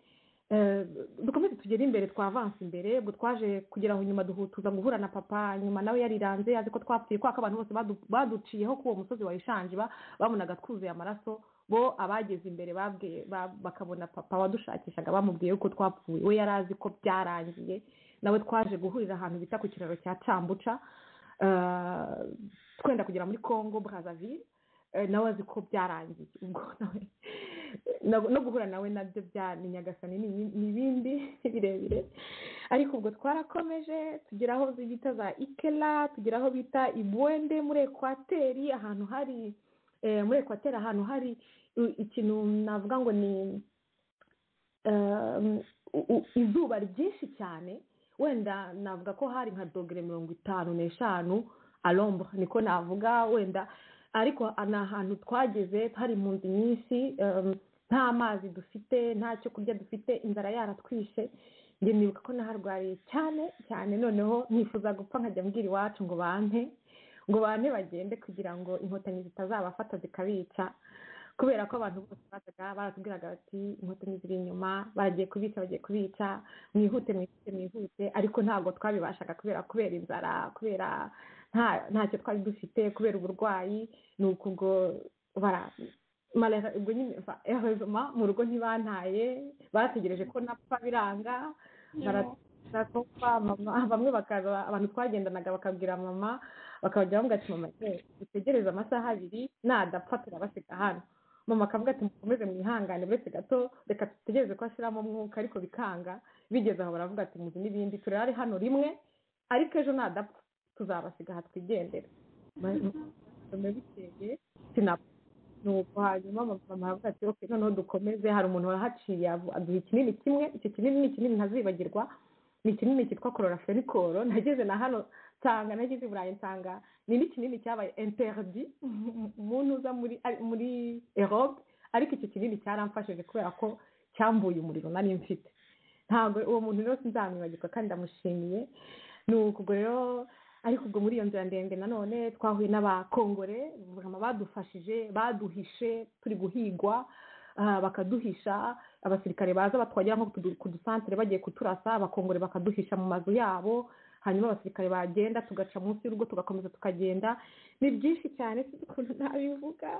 dukomeze tugere imbere twavanse imbere ubwo twaje kugira ngo nyuma tuza guhura na papa nyuma nawe yariranze azi ko twapfuye kubera ko abantu bose baduciyeho kuri uwo musozi wa Ishanje babonaga twuzuye amaraso bo abageze imbere babwiye bakabona papa wadushakishaga bamubwiye ko twapfuye we yari azi ko byarangiye nawe twaje guhurira ahantu bita ku kiraro cya Cambuca twenda kugera muri Congo Brazzaville nawe azi ko byarangiye ubwo nawe no guhura nawe nabyo bya Nyagasani n'ibindi birebire ariko ubwo twarakomeje tugera aho bita za Ikela tugera aho bita Ibwende muri Ekwateri ahantu hari muri Ekwateri ahantu hari ikintu navuga ngo ni izuba ryinshi cyane wenda navuga ko hari nka dogere mirongo itanu n'eshanu alombre niko navuga wenda ariko ni ahantu twageze hari mu nzu nyinshi nta mazi dufite nta cyo kurya dufite inzara yaratwishe njye nibuka ko naharwariye cyane cyane noneho nifuza gupfa nkajya mbwira iwacu ngo bampe ngo bampe bagende kugira ngo inkotanyi zitazabafata zikabica kubera ko abantu bose bazaga baratubwiraga bati inkotanyi ziri inyuma baragiye kubica bagiye kubica mwihute mwihute mwihute ariko ntabwo twabibashaga kubera kubera inzara kubera nta ntacyo twari dufite kubera uburwayi ni uko ubwo bara ubwo nyine heureusement mu rugo ntibantaye bategereje ko napfa biranga baratopfa mama bamwe bakaza abantu twagendanaga bakabwira mama bakajya bamubwira ati mama dutegereze amasaha abiri nadapfa turabasiga hano mama akavuga ati mukomeze mwihangane uretse gato reka dutegereze ko ashyiramo umwuka ariko bikanga bigeze aho baravuga ati muzi n'ibindi turare hano rimwe ariko ejo nadapfa tuzabasiga aha twigendera bikeye sinapfa nuko hanyuma mama aravuga ati ok noneho dukomeze hari umuntu wahaciye aduha ikinini kimwe icyo kinini ni ikinini ntazibagirwa ni ikinini cyitwa chloraphenicol nageze na hano nsanga nageze i Burayi nsanga ni n'ikinini cyabaye interdit umuntu uza muri muri Europe ariko icyo kinini cyaramfashije kubera ko cyambuye umuriro nari mfite ntabwo uwo muntu rero sinzamwibagirwa kandi ndamushimiye nuko ubwo rero ariko ubwo muri iyo nzira ndende nanone twahuye n'abakongore badufashije baduhishe turi guhigwa bakaduhisha abasirikare baza batwagera nko ku dusantere bagiye kuturasa abakongore bakaduhisha mu mazu yabo hanyuma abasirikare bagenda tugaca munsi y'urugo tugakomeza tukagenda ni byinshi cyane ukuntu ntabivuga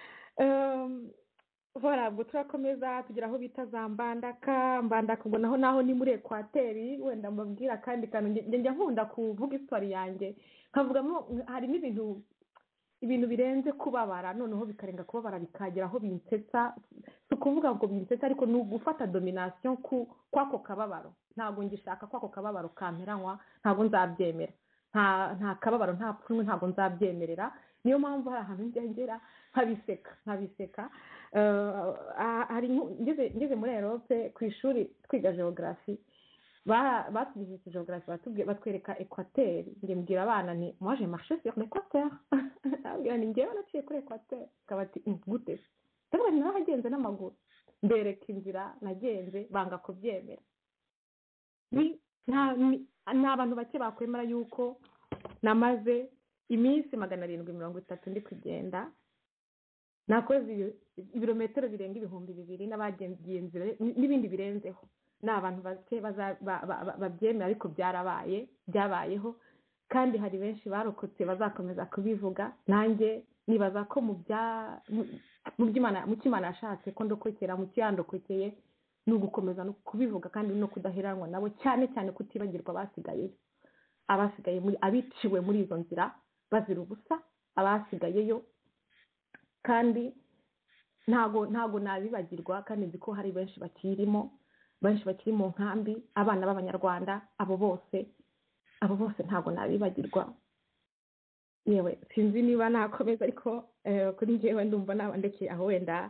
voilà ubwo turakomeza tugera aho bita za mbandaka mbandaka ubwo naho naho ni muri Ekwateri wenda mbabwira kandi kantu njya nkunda kuvuga histoire yanjye nkavugamo harimo ibintu ibintu birenze kubabara noneho bikarenga kubabara bikagera aho binsetsa si ukuvuga ngo binsetsa ariko ni ugufata domination kw'ako kababaro ntabwo ngishaka kw'ako kababaro kamperanywa ntabwo nzabyemera nta nta kababaro nta pfunwe ntabwo nzabyemerera niyo mpamvu hari ahantu ngengera nkabiseka nkabiseka hari ngeze muri Europe ku ishuri twiga geography batwigisha geography batwereka Equateur njye mbwira abana ni moi j'ai marché sur l'Equateur abwira ni njyewe naciye kuri Equateur kabati gute cyangwa ni nahagenze n'amaguru mbereka inzira nagenze banga kubyemera ni nta abantu bake bakwemera yuko namaze iminsi magana arindwi mirongo itatu ndi kugenda nakoze ibirometero birenga ibihumbi bibiri n'abagenzi n'ibindi birenzeho ni abantu bake babyemera ariko byarabaye byabayeho kandi hari benshi barokotse bazakomeza kubivuga nanjye nibaza ko mu bya mu by'Imana yashatse ko ndokokera mu cyandokokeye ni ugukomeza no kubivuga kandi no kudaheranwa nabo cyane cyane kutibagirwa abasigayeyo abasigaye muri abiciwe muri izo nzira bazira ubusa abasigayeyo kandi ntago ntago nabibagirwa kandi nzi ko hari benshi bakirimo benshi bakiri mu nkambi abana b'Abanyarwanda abo bose abo bose ntago nabibagirwa yewe sinzi niba nakomeza ariko kuri njyewe ndumva nabandekeye aho wenda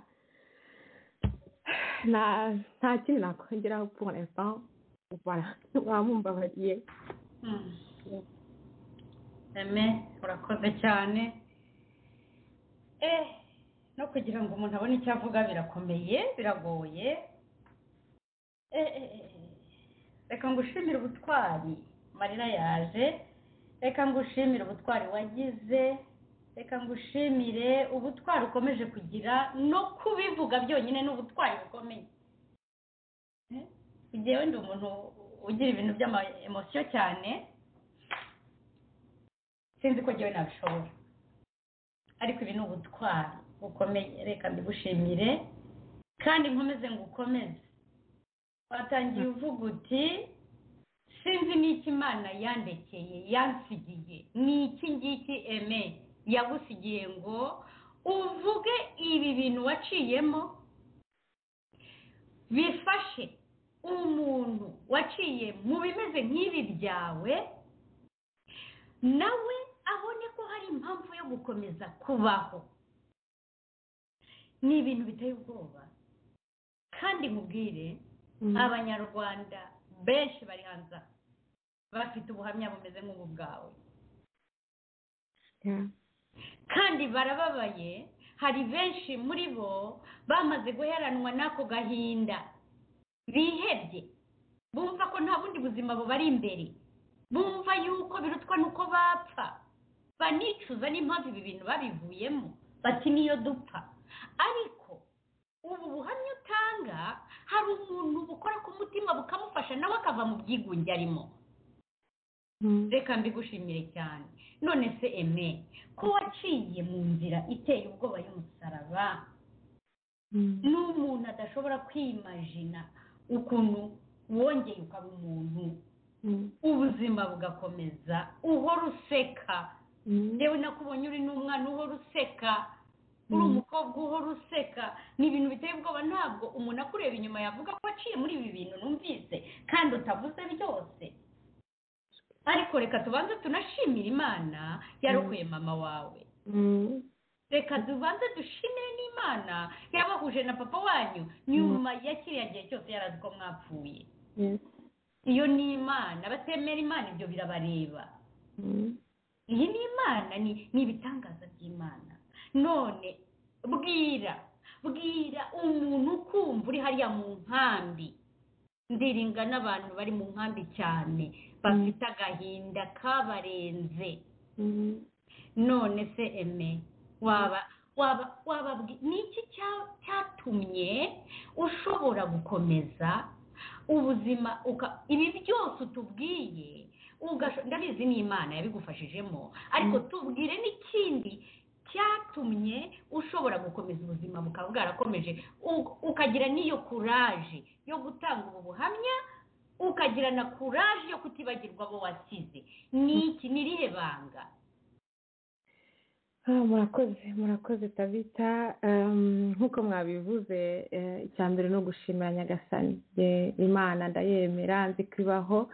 na nta kintu nakongeraho pour l'instant voilà wamumbabagiye eme urakoze cyane eh no kugira ngo umuntu abone icyo avuga birakomeye biragoye reka ngushimire ubutwari marira yaje reka ngushimire ubutwari wagize reka ngushimire ubutwari ukomeje kugira no kubivuga byonyine n'ubutwari bukomeye njyewe ndi umuntu ugira ibintu by'ama emosiyo cyane sinzi ko njyewe nabishobora ariko ibi ni ubutwari bukomeye reka mbigushimire kandi nkomeze ngo ukomeze watangiye uvuga uti sinzi n'iki imana yandekeye yansigiye ni iki ngiki eme yagusigiye ngo uvuge ibi bintu waciyemo bifashe umuntu waciye mu bimeze nk'ibi byawe nawe abone ko hari impamvu yo gukomeza kubaho. Ni ibintu biteye ubwoba kandi nkubwire abanyarwanda benshi bari hanze bafite ubuhamya bumeze nk'ubu bwawe kandi barababaye. Hari benshi muri bo bamaze guheranwa n'ako gahinda, bihebye, bumva ko nta bundi buzima bubari imbere, bumva yuko birutwa nuko bapfa, banicuza n'impamvu ibi bintu babivuyemo, bati niyo dupfa. Ariko ubu buhamya utanga hari umuntu bukora ku mutima bukamufasha nawe akava mu byigunge arimo. Reka mbigushimire cyane. None se eme ko waciye mu nzira iteye ubwoba y'umusaraba, n'umuntu adashobora kwimajina ukuntu wongeye ukaba umuntu, ubuzima bugakomeza, uhora useka. Ndewe nakubonye uri n'umwana uhora useka, uri umukobwa uhora useka. Ni ibintu biteye ubwoba. Ntabwo umuntu akureba inyuma yavuga ko waciye muri ibi bintu numvise kandi utavuze byose. Ariko reka tubanze tunashimira Imana yarokoye mama wawe. Reka tubanze dushimire n'Imana yabahuje na papa wanyu nyuma ya kiriya gihe cyose yarazi ko mwapfuye. Iyo ni Imana. Batemera Imana ibyo birabareba. Iyi ni Imana, ni ibitangaza by'Imana. None bwira bwira umuntu ukumva uri hariya mu nkambi. Ndiringa n'abantu bari mu nkambi cyane bafite agahinda kabarenze. None se eme waba waba waba niki cyatumye ushobora gukomeza ubuzima uka ibi byose utubwiye ndabizi ni Imana yabigufashijemo, ariko tubwire n'ikindi cyatumye ushobora gukomeza ubuzima bukaba bwarakomeje ukagira n'iyo kuraje yo gutanga ubu buhamya, ukagira na kuraje yo kutibagirwa abo wasize. Niki nirihe banga? Murakoze murakoze Tabita. Nk'uko mwabivuze, icya mbere no gushimira Nyagasani Imana, ndayemera nzi kwibaho,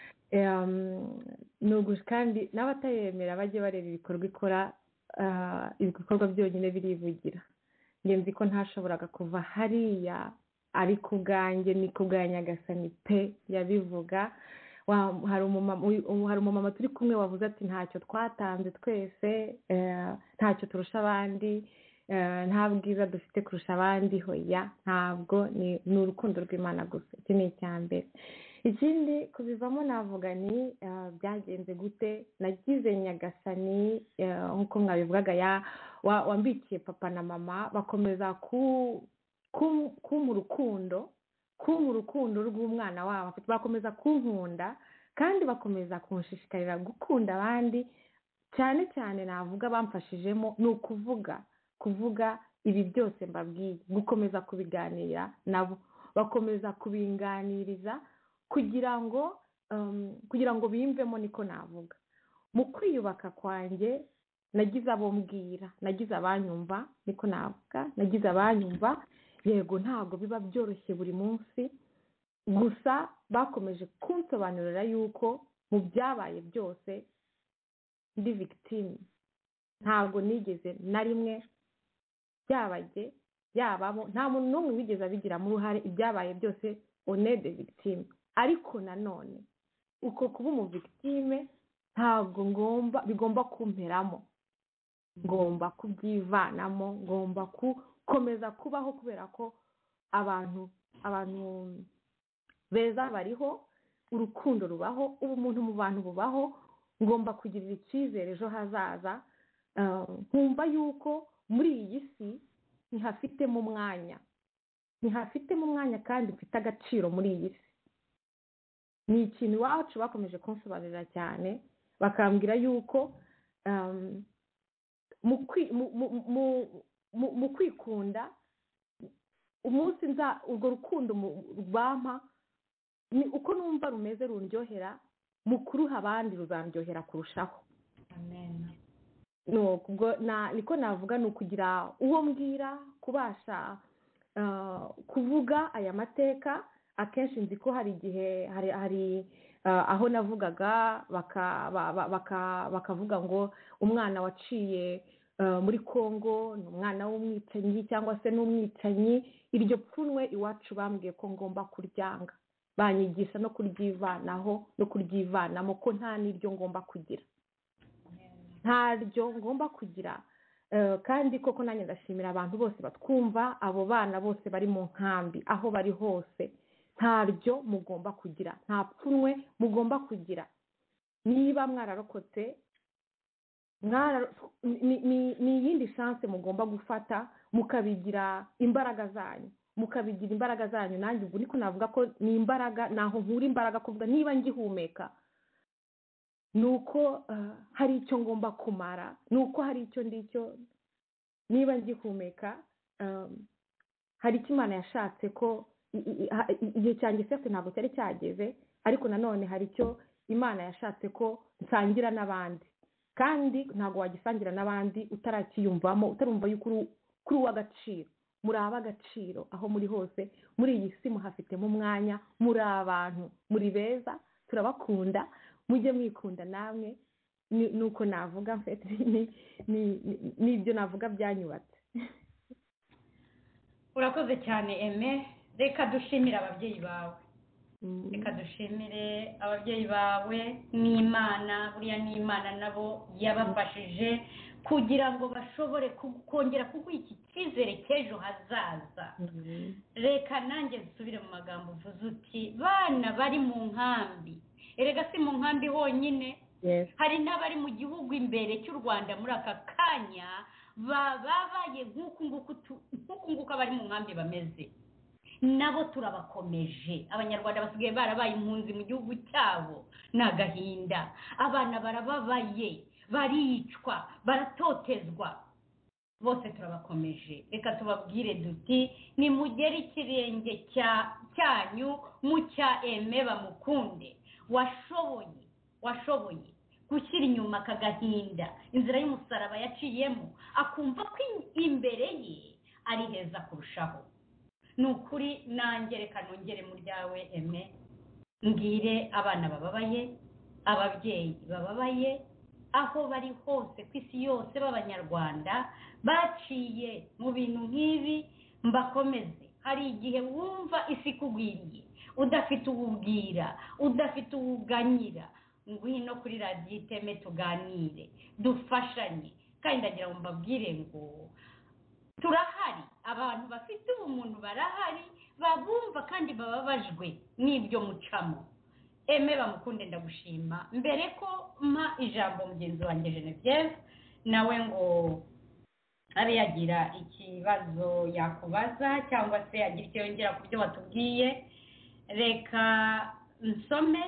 kandi n'abatayemera bajye bareba ibikorwa ikora. Ibikorwa byonyine birivugira. Ngenzi ko ntashoboraga kuva hariya, ari ku bwanjye ni ku bwa Nyagasani pe yabivuga. Hari umumama turi kumwe wavuze ati ntacyo twatanze twese, ntacyo turusha abandi, nta bwiza dufite kurusha abandi. Hoya, ntabwo, ni urukundo rw'Imana gusa. Iki ni icya mbere. Ikindi kubivamo navuga ni byagenze gute. Nagize Nyagasani nk'uko mwabivugaga wambikiye papa na mama, bakomeza kumpa urukundo kumpa urukundo rw'umwana wabo, bakomeza kunkunda kandi bakomeza kunshishikarira gukunda abandi. Cyane cyane navuga bamfashijemo ni ukuvuga kuvuga ibi byose mbabwiye, gukomeza kubiganira nabo, bakomeza kubinganiriza kugira ngo kugira ngo bimvemo. Niko navuga mu kwiyubaka kwanjye nagize abo mbwira, nagize abanyumva. Niko navuga nagize abanyumva. Yego ntabwo biba byoroshye buri munsi, gusa bakomeje kunsobanurira yuko mu byabaye byose ndi victime. Ntabwo nigeze na rimwe byabajye yababo, nta muntu n'umwe wigeze abigiramo uruhare. Ibyabaye byose onede victime. Ariko nanone uko kuba umu victime ntabwo ngomba bigomba kumperamo, ngomba kubyivanamo, ngomba gukomeza kubaho kubera ko abantu abantu beza bariho, urukundo rubaho, ubumuntu mu bantu bubaho. Ngomba kugirira icyizere ejo hazaza, nkumva yuko muri iyi si ntihafitemo umwanya ntihafitemo umwanya kandi mfite agaciro muri iyi si. ni ikintu iwacu bakomeje kunsobanurira cyane bakambwira yuko um, mu kwi- mu- mu- mu- mu- mu kwikunda umunsi nza urwo rukundo mu- rwampa ni uko numva rumeze rundyohera mu kuruha abandi ruzandyohera kurushaho. amen no kubwo na niko navuga ni ukugira uwo mbwira kubasha ah, kuvuga aya mateka. Akenshi nzi ko hari igihe hari hari ah, aho navugaga baka- ba- ba- baka- bakavuga ngo umwana waciye ah, muri Kongo ni umwana w'umwicanyi cyangwa se n'umwicanyi. Iryo pfunwe iwacu bambwiye ko ngomba kuryanga, banyigisha no kuryivanaho no kuryivanamo ko nta n'iryo ngomba kugira, ntaryo ngomba kugira. Eh, kandi koko nanjye ndashimira abantu bose batwumva, abo bana bose bari mu nkambi aho bari hose, ntaryo mugomba kugira, nta pfunwe mugomba kugira. Niba mwararokotse mwara- ni ni- ni iyindi chance mugomba gufata mukabigira imbaraga zanyu, mukabigira imbaraga zanyu. Nanjye ubwo niko navuga ko ni imbaraga, naho nkura imbaraga kuvuga niba ngihumeka nuko ah, hari icyo ngomba kumara, nuko hari icyo ndicyo. Niba ngihumeka um, hari icyo Imana yashatse ko i- i- ha- i- igihe cyanjye cyose ntabwo cyari cyageze, ariko nanone hari icyo Imana yashatse ko nsangira n'abandi, kandi ntabwo wagisangira n'abandi utarakiyumvamo, utarumva yuko uri kuri uw'agaciro. Muri ab'agaciro aho muri hose, muri iyi si muhafitemo umwanya, muri abantu, muri beza, turabakunda, mujye mwikunda namwe. Ni- nuko navuga mfite ni- ni- ni- nibyo navuga byanyubatse. urakoze cyane eme reka dushimire ababyeyi bawe Mm. reka dushimire ababyeyi bawe n'Imana. Buriya n'Imana nabo yabafashije kugira ngo bashobore ku- kongera kuguha iki cyizere cy'ejo hazaza. Mm. reka nanjye nsubire mu magambo uvuze uti bana bari mu nkambi. Erega si mu nkambi honyine, Yes. hari n'abari mu gihugu imbere cy'u Rwanda muri aka kanya bababaye nk'uku nguku tu- nk'uku nguku abari mu nkambi bameze. Nabo turabakomeje. Abanyarwanda basigaye barabaye impunzi mu gihugu cyabo, ni agahinda. Abana barababaye, baricwa, baratotezwa. Bose turabakomeje. Reka tubabwire duti nimugere ikirenge cya cyanyu mu cya Aime Bamukunde washoboye washoboye gushyira inyuma aka gahinda, inzira y'umusaraba yaciyemo, akumva ko in- imbere ye ari heza kurushaho. Ni ukuri nanjye reka nongere mu ryawe Aime, mbwire abana bababaye, ababyeyi bababaye, aho bari hose ku isi yose b'abanyarwanda baciye mu bintu nk'ibi, mbakomeze. Hari igihe wumva isi ikugwiriye udafite uwubwira, udafite uwuganyira, ngwino kuri radiyo Iteme tuganire, dufashanye. Kandi ndagira ngo mbabwire ngo turahari, abantu bafite ubumuntu barahari, babumva kandi bababajwe n'ibyo mucamo. Aime Bamukunde ndagushima. Mbere ko mpa ijambo mugenzi wanjye Geneviève nawe ngo abe yagira ikibazo yakubaza cyangwa se yagira icyo yongera ku byo watubwiye, reka nsome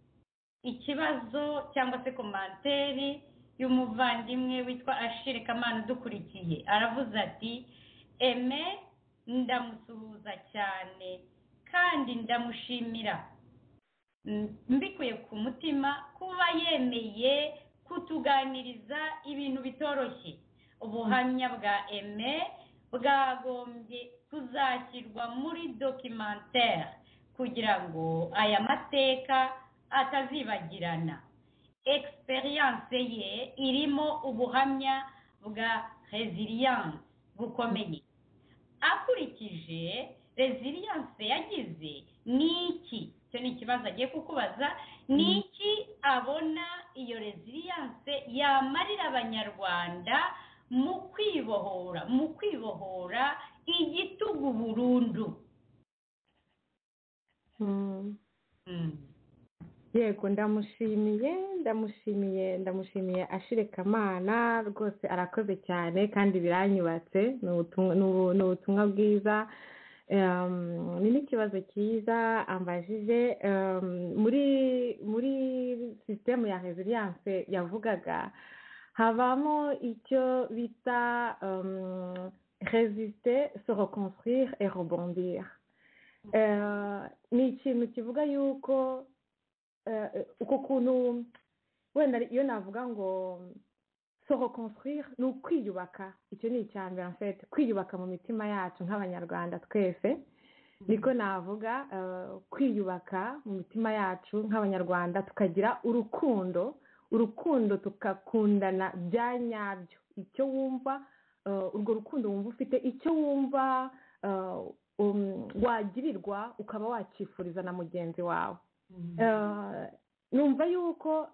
ikibazo cyangwa se komanteri y'umuvandimwe witwa Ashire Kamana udukurikiye. Aravuze ati Aime ndamusuhuza cyane kandi ndamushimira Mm, mbikuye ku mutima kuba yemeye kutuganiriza ibintu bitoroshye. Ubuhamya bwa Aime bwagombye kuzashyirwa muri documentaire kugira ngo aya mateka atazibagirana. Experience ye irimo ubuhamya bwa resilience bukomeye. Akurikije resilience yagize ni iki? Icyo ni ikibazo agiye kukubaza. Ni iki abona iyo resilience yamarira abanyarwanda mu kwibohora mu kwibohora igitugu burundu? Mm. Mm. Yego, ndamushimiye ndamushimiye ndamushimiye Ashire Kamana, rwose arakoze cyane kandi biranyubatse. Ni ubutumwa ni ubu- ni ubutumwa bwiza. Um, ni n'ikibazo cyiza ambajije um, muri muri sisitemu ya resilience yavugaga habamo icyo bita um, résister, se reconstruire et rebondir. Uh, ni ikintu kivuga yuko uh, uko kuntu wenda iyo navuga ngo se reconstruire ni ukwiyubaka. Icyo ni icya mbere en fait, kwiyubaka mu mitima yacu nk'abanyarwanda twese niko navuga. Uh, kwiyubaka mu mitima yacu nk'abanyarwanda tukagira urukundo urukundo tukakundana bya nyabyo. Icyo wumva uh, urwo rukundo wumva ufite, icyo wumva uh, um, wagirirwa ukaba wakifuriza na mugenzi wawe. Uh, numva yuko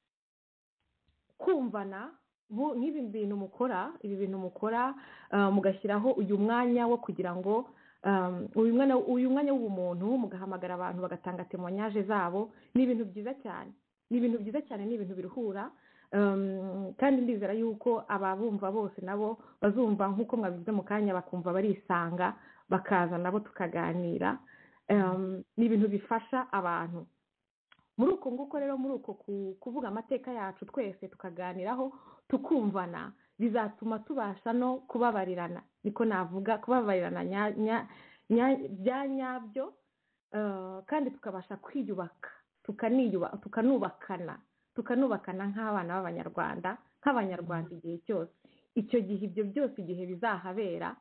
kumvana nk'ibi bintu mukora ibi bintu mukora mugashyiraho uyu mwanya wo kugira ngo uyu mwanya uyu mwanya w'ubumuntu mugahamagara abantu bagatanga témoignage zabo, ni ibintu byiza cyane ni ibintu byiza cyane ni ibintu biruhura. Kandi ndizera yuko ababumva bose nabo bazumva nk'uko mwabivuze mu kanya, bakumva barisanga bakaza nabo tukaganira. Ni ibintu bifasha abantu muri uko nguko rero, muri uko kuvuga amateka yacu twese tukaganiraho tukumvana, bizatuma tubasha no kubabarirana. Niko navuga, kubabarirana bya nyabyo, kandi tukabasha kwiyubaka tukaniyubaka tukanubakana tukanubakana nk'abana b'abanyarwanda nk'abanyarwanda igihe cyose. Icyo gihe ibyo byose igihe bizahabera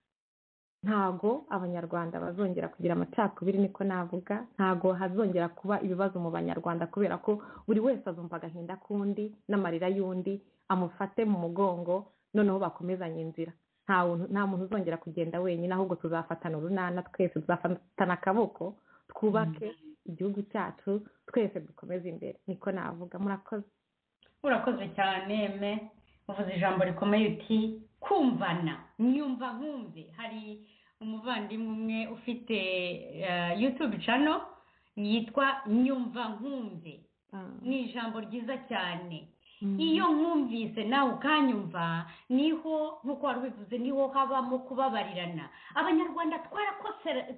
ntago abanyarwanda bazongera kugira amacakubiri, niko navuga. Ntago hazongera kuba ibibazo mu banyarwanda, kubera ko buri wese azumva agahinda k'undi n'amarira y'undi, amufate mu mugongo, noneho bakomezanye inzira. Nta muntu uzongera kugenda wenyine, ahubwo tuzafatana urunana, twese tuzafatana akaboko, twubake igihugu cyacu, twese dukomeze imbere. Niko navuga. Murakoze. Urakoze cyane me, uvuze ijambo rikomeye uti kumvana, nyumva nkumve. Hari umuvandimwe umwe ufite uh, YouTube channel yitwa Nyumva Nkumve. Ni ijambo ryiza cyane. Iyo nkumvise nawe ukanyumva, niho nkuko wari ubivuze, niho habamo kubabarirana. Abanyarwanda twarakose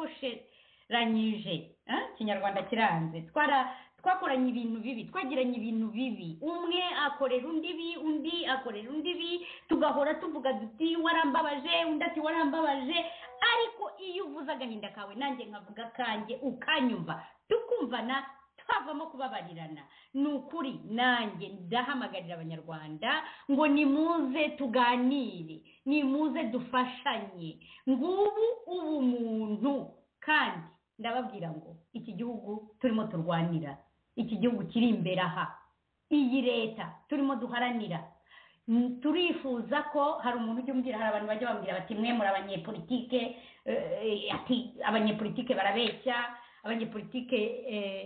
twarakosheranyije, eh Kinyarwanda kiranze, twara twakoranye ibintu bibi, twagiranye ibintu bibi. Umwe akorera undi bi, undi akorera undi bi, tugahora tuvuga duti warambabaje, undi ati warambabaje. Ariko iyo uvuze agahinda kawe nanjye nkavuga kanjye ukanyumva, tukumvana, twavamo kubabarirana. Nukuri nanjye ndahamagarira abanyarwanda ngo nimuze tuganire, nimuze dufashanye, ngubu ubumuntu. Kandi ndababwira ngo iki gihugu turimo turwanira, iki gihugu kiri imbere aha, iyi leta turimo duharanira, turifuza ko hari umuntu ujya umbwira, hari abantu bajya bambwira bati mwe muri abanyepolitike, ati abanyepolitike barabeshya, abanyepolitike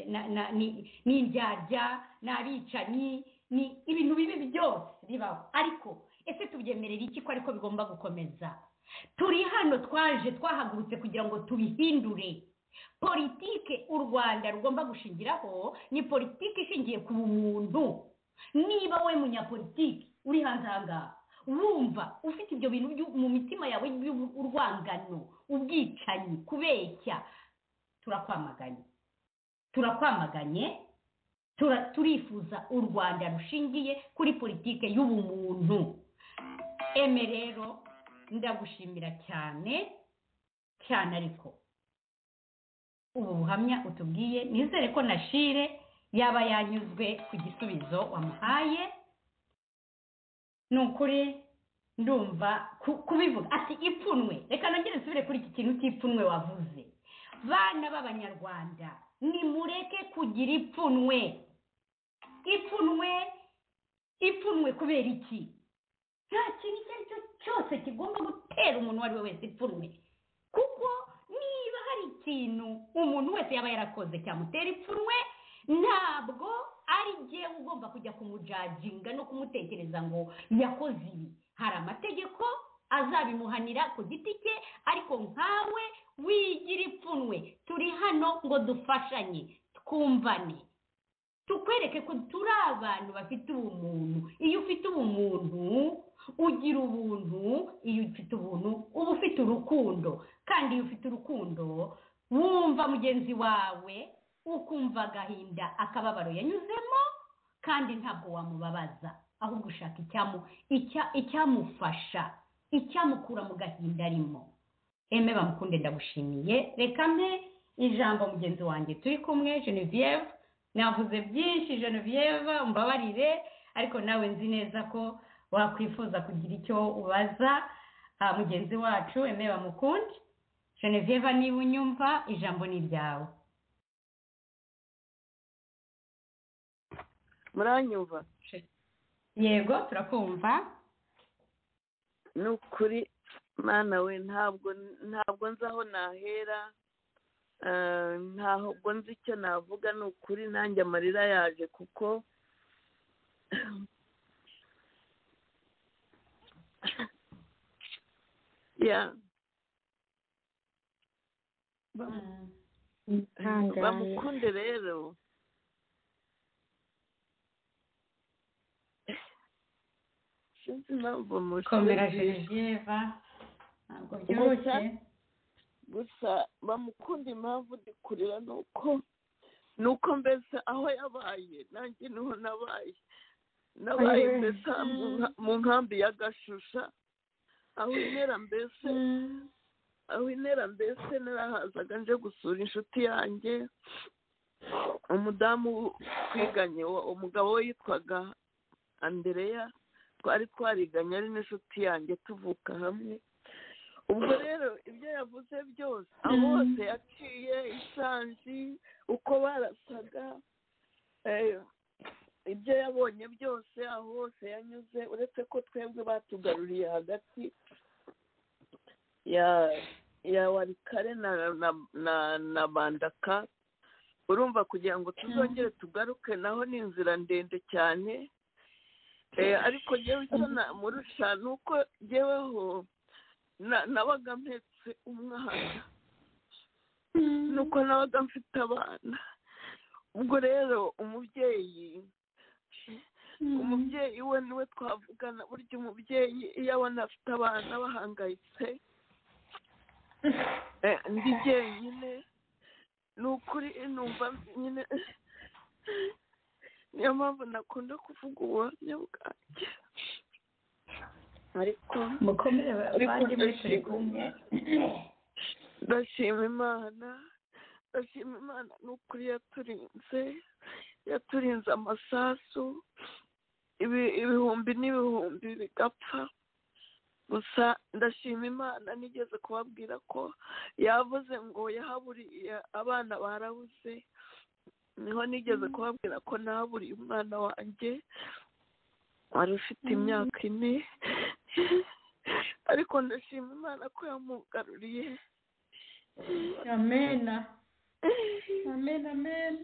ni indyarya, ni abicanyi, ni ibintu bibi byose bibaho. Ariko ese tubyemerera iki ko ariko bigomba gukomeza? Turi hano twaje twahagurutse kugira ngo tubihindure. Politike u Rwanda rugomba gushingiraho ni politike ishingiye ku bumuntu. Niba we munyapolitike uri hanze aha wumva ufite ibyo bintu mu mitima yawe by'urwangano, ubwicanyi, kubeshya, turakwamaganye turakwamaganye turifuza u Rwanda rushingiye kuri politike y'ubumuntu. Eme rero ndagushimira cyane cyane, ariko ubu buhamya utubwiye nizere ko Nashire yaba yanyuzwe ku gisubizo wamuhaye. Nukuri ndumva kubivuga ati ipfunwe. Reka nongere nsubire kuri iki kintu cy'ipfunwe wavuze. Bana b'abanyarwanda, nimureke kugira ipfunwe. Ipfunwe ipfunwe kubera iki? Nta kintu icyo ari cyo cyose kigomba gutera umuntu wari we wese ipfunwe, kuko niba hari ikintu umuntu wese yaba yarakoze cyamutera ipfunwe, ntabwo ari jyewe ugomba kujya kumujajinga no kumutekereza ngo yakoze ibi. Hari amategeko azabimuhanira ku giti cye, ariko nkawe wigira ipfunwe. Turi hano ngo dufashanye, twumvane, tukwereke ko turi abantu bafite ubumuntu. Iyo ufite ubumuntu ugira ubuntu. Iyo ufite ubuntu uba ufite urukundo, kandi iyo ufite urukundo wumva mugenzi wawe ukumva agahinda akababaro yanyuzemo, kandi ntabwo wamubabaza, ahubwo ushaka icyamu icya icyamufasha, icyamukura mu gahinda arimo. Eme Bamukunde ndagushimiye. Reka mpe ijambo mugenzi wanjye turi kumwe Genevieve. Navuze byinshi Genevieve, umbabarire, ariko nawe nzi neza ko wakwifuza kugira icyo ubaza mugenzi wacu Eme Bamukunde. Genevieve, niba unyumva, ijambo ni ryawe. muranyumva? Yego, turakumva. Ni ukuri mana we, ntabwo ntabwo nzi aho nahera, ntabwo nzi icyo navuga. ni ukuri nanjye amarira yaje, kuko ya Bamukunde rero sinzi impamvu komera Genevieve, ntabwo byoroshye. gusa Bamukunde impamvu ndi kurira ni uko ni uko mbese aho yabaye nanjye niho nabaye nabaye mbese mu nkambi ya Gashusha, aho intera mbese aho intera mbese narahazaga nje gusura inshuti yanjye, umudamu twiganye, umugabo we yitwaga Andereya, twari twariganye ari n'inshuti yanjye tuvuka hamwe. Ubwo rero ibyo yavuze byose, aho hose yaciye isanzi, uko barasaga, ibyo yabonye byose, aho hose yanyuze, uretse ko twebwe batugaruriye hagati ya ya Warikare na na na Bandaka. Urumva kugira ngo tuzongere tugaruke naho ni inzira ndende cyane. Ariko njyewe icyo namurusha ni uko njyeweho nabaga mpetse umwana, nuko nabaga mfite abana. Ubwo rero umubyeyi umubyeyi we niwe twavugana. Burya umubyeyi iyo abona afite abana bahangayitse, ndi jyenyine, ni ukuri numva nyine. Niyo mpamvu nakunda kuvuga ubuhamya bwanjye. Ariko mukomere abandi muri kumwe. Ndashima Imana, ndashima Imana ni ukuri yaturinze, yaturinze amasasu ibihumbi n'ibihumbi bigapfa. Gusa ndashima Imana, nigeze kubabwira ko yavuze ngo yahaburiye abana barabuze. Niho nigeze kubabwira ko nahaburiye umwana wanjye wari ufite imyaka ine, ariko ndashima Imana ko yamugaruriye. Amena, amena, amena.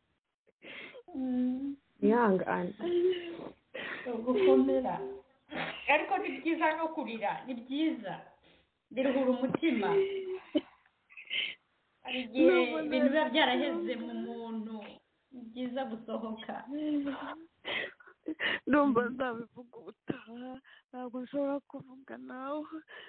Ihangane, gukomera. Ariko ni byiza no kurira, ni byiza, biruhura umutima. Hari igihe ibintu biba byaraheze mu muntu, ni byiza gusohoka. Ndumva nzabivuga ubutaha, ntabwo nshobora kuvuga nawe.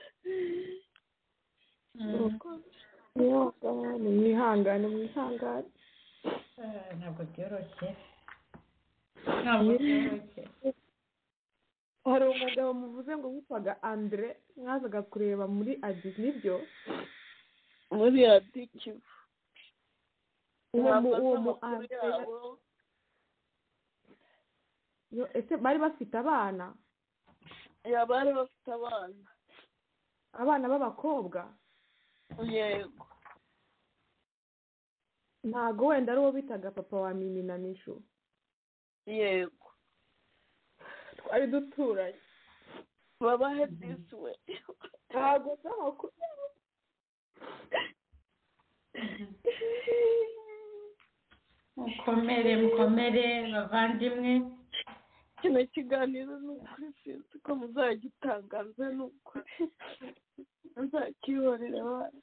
mwihangane mwihangane mwihangane ntabwo byoroshye, ntabwo byoroshye. hari umugabo muvuze ngo witwaga Andre, mwazaga kureba muri Adi, nibyo? muri Adi Kivu. uwo mu Andre ese bari bafite abana? Ya, bari bafite abana. Abana b'abakobwa? Yego. Ntago wenda ari uwo bitaga papa wa Mimi na Mishu? Yego. Twari duturanye. Babahe this way. Ntago nzaho. Mukomere, mukomere bavandimwe. Kino kiganiro ni ukuri sinzi ko muzagitangaza, ni ukuri nzakihorera abana.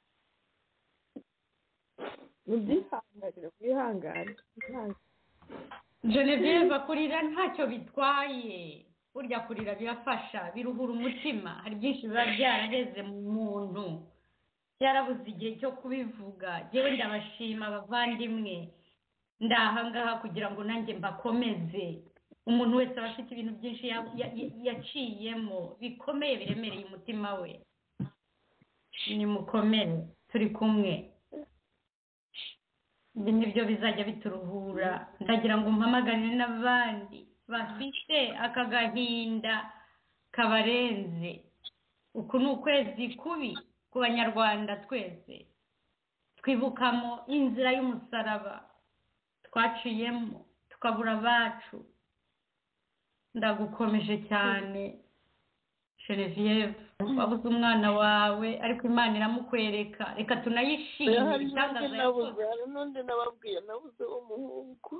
Mubyihanganire, mwihangane. Genevieve, kurira ntacyo bitwaye. burya kurira birafasha biruhura umutima hari byinshi biba byaraheze mu muntu byarabuze igihe cyo kubivuga yewe ndabashima abavandimwe ndahangaha kugira ngo nanjye mbakomeze umuntu wese aba afite ibintu byinshi yaciyemo bikomeye biremereye umutima we nimukomere turi kumwe ibi nibyo bizajya bituruhura ndagira ngo mpamagarire n'abandi bafite aka gahinda kabarenze uku ni ukwezi kubi ku banyarwanda twese twibukamo inzira y'umusaraba twaciyemo tukabura abacu ndagukomeje cyane Geneviève wabuze umwana wawe ariko Imana iramukwereka reka tunayishimire itangaza yakoze hari n'undi nababwiye nabuze umuhungu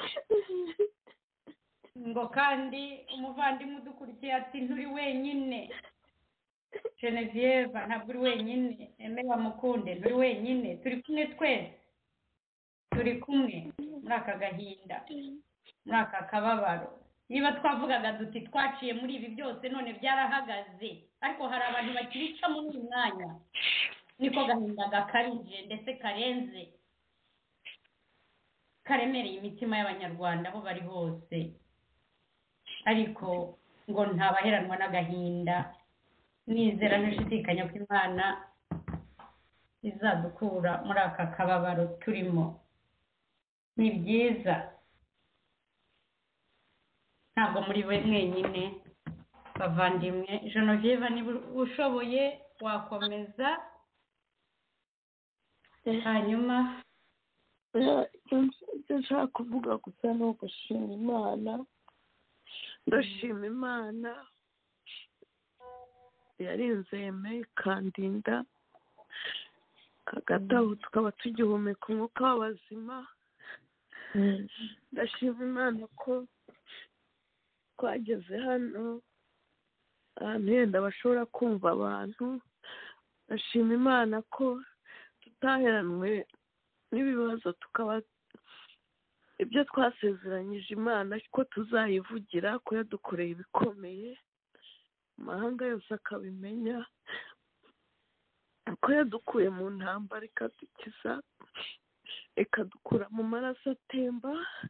ngo kandi umuvandimwe udukurikiye ati nturi wenyine Geneviève ntabwo uri wenyine Aime Bamukunde nturi wenyine turi kumwe twese turi kumwe muri aka gahinda muri aka kababaro niba twavugaga duti twaciye muri ibi byose none byarahagaze ariko hari abantu bakirica muri uyu mwanya niko gahinda gakabije ndetse karenze karemereye imitima y'abanyarwanda aho bari hose ariko ngo ntabaheranwa n'agahinda nizera ntashidikanya ko Imana izadukura muri aka kababaro turimo ni byiza ntabwo muri we mwenyine bavandimwe Geneviève niba ushoboye wakomeza hanyuma icyo nshaka kuvuga gusa ni ugushima Imana ndashima Imana yarinze Aime ikandinda hagati aho tukaba tugihumeka umwuka w'abazima ndashima Imana ko twageze hano ahantu yenda bashobora kumva abantu ndashima Imana ko tutaheranwe n'ibibazo tukaba ibyo twasezeranyije Imana ko tuzayivugira ko yadukoreye ibikomeye amahanga yose akabimenya ko yadukuye mu ntambara ikadukiza ikadukura mu maraso atemba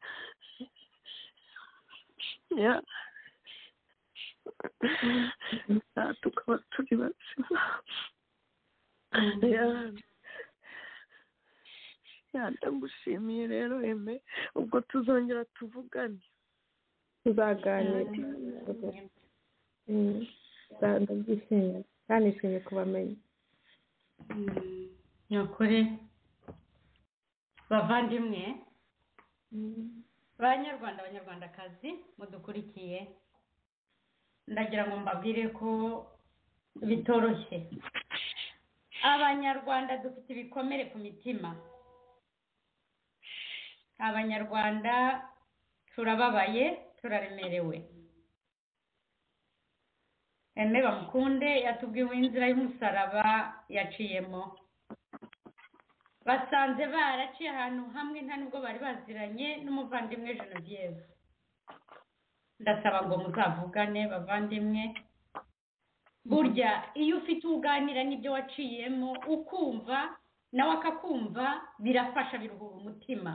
tukaba turi bazima ndagushimiye rero Aime ubwo tuzongera tuvugane tuzaganira ndabyishimiye kandi nishimiye kubamenya ni ukuri bavandimwe banyarwanda abanyarwandakazi mudukurikiye ndagira ngo mbabwire ko bitoroshye abanyarwanda dufite ibikomere ku mitima abanyarwanda turababaye turaremerewe Aime Bamukunde yatubwiwe inzira y'umusaraba yaciyemo basanze baraciye ahantu hamwe nta nubwo bari baziranye n'umuvandimwe Geneviève ndasaba ngo muzavugane bavandimwe burya iyo ufite uganira n'ibyo waciyemo ukumva nawe akakumva birafasha biruhura umutima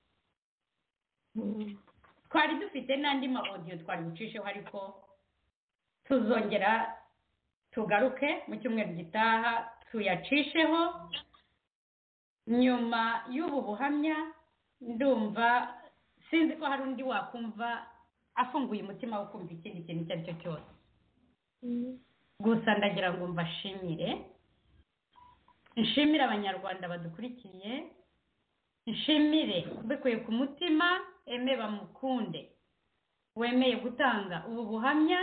twari dufite n'andi ma audio twari bucisheho ariko tuzongera tugaruke mu cyumweru gitaha tuyacisheho nyuma y'ubu buhamya ndumva sinzi ko hari undi wakumva afunguye umutima wo kumva ikindi kintu icyo ari cyo cyose gusa ndagira ngo mbashimire nshimire abanyarwanda badukurikiye nshimire mbikuye ku mutima Aime Bamukunde wemeye gutanga ubu buhamya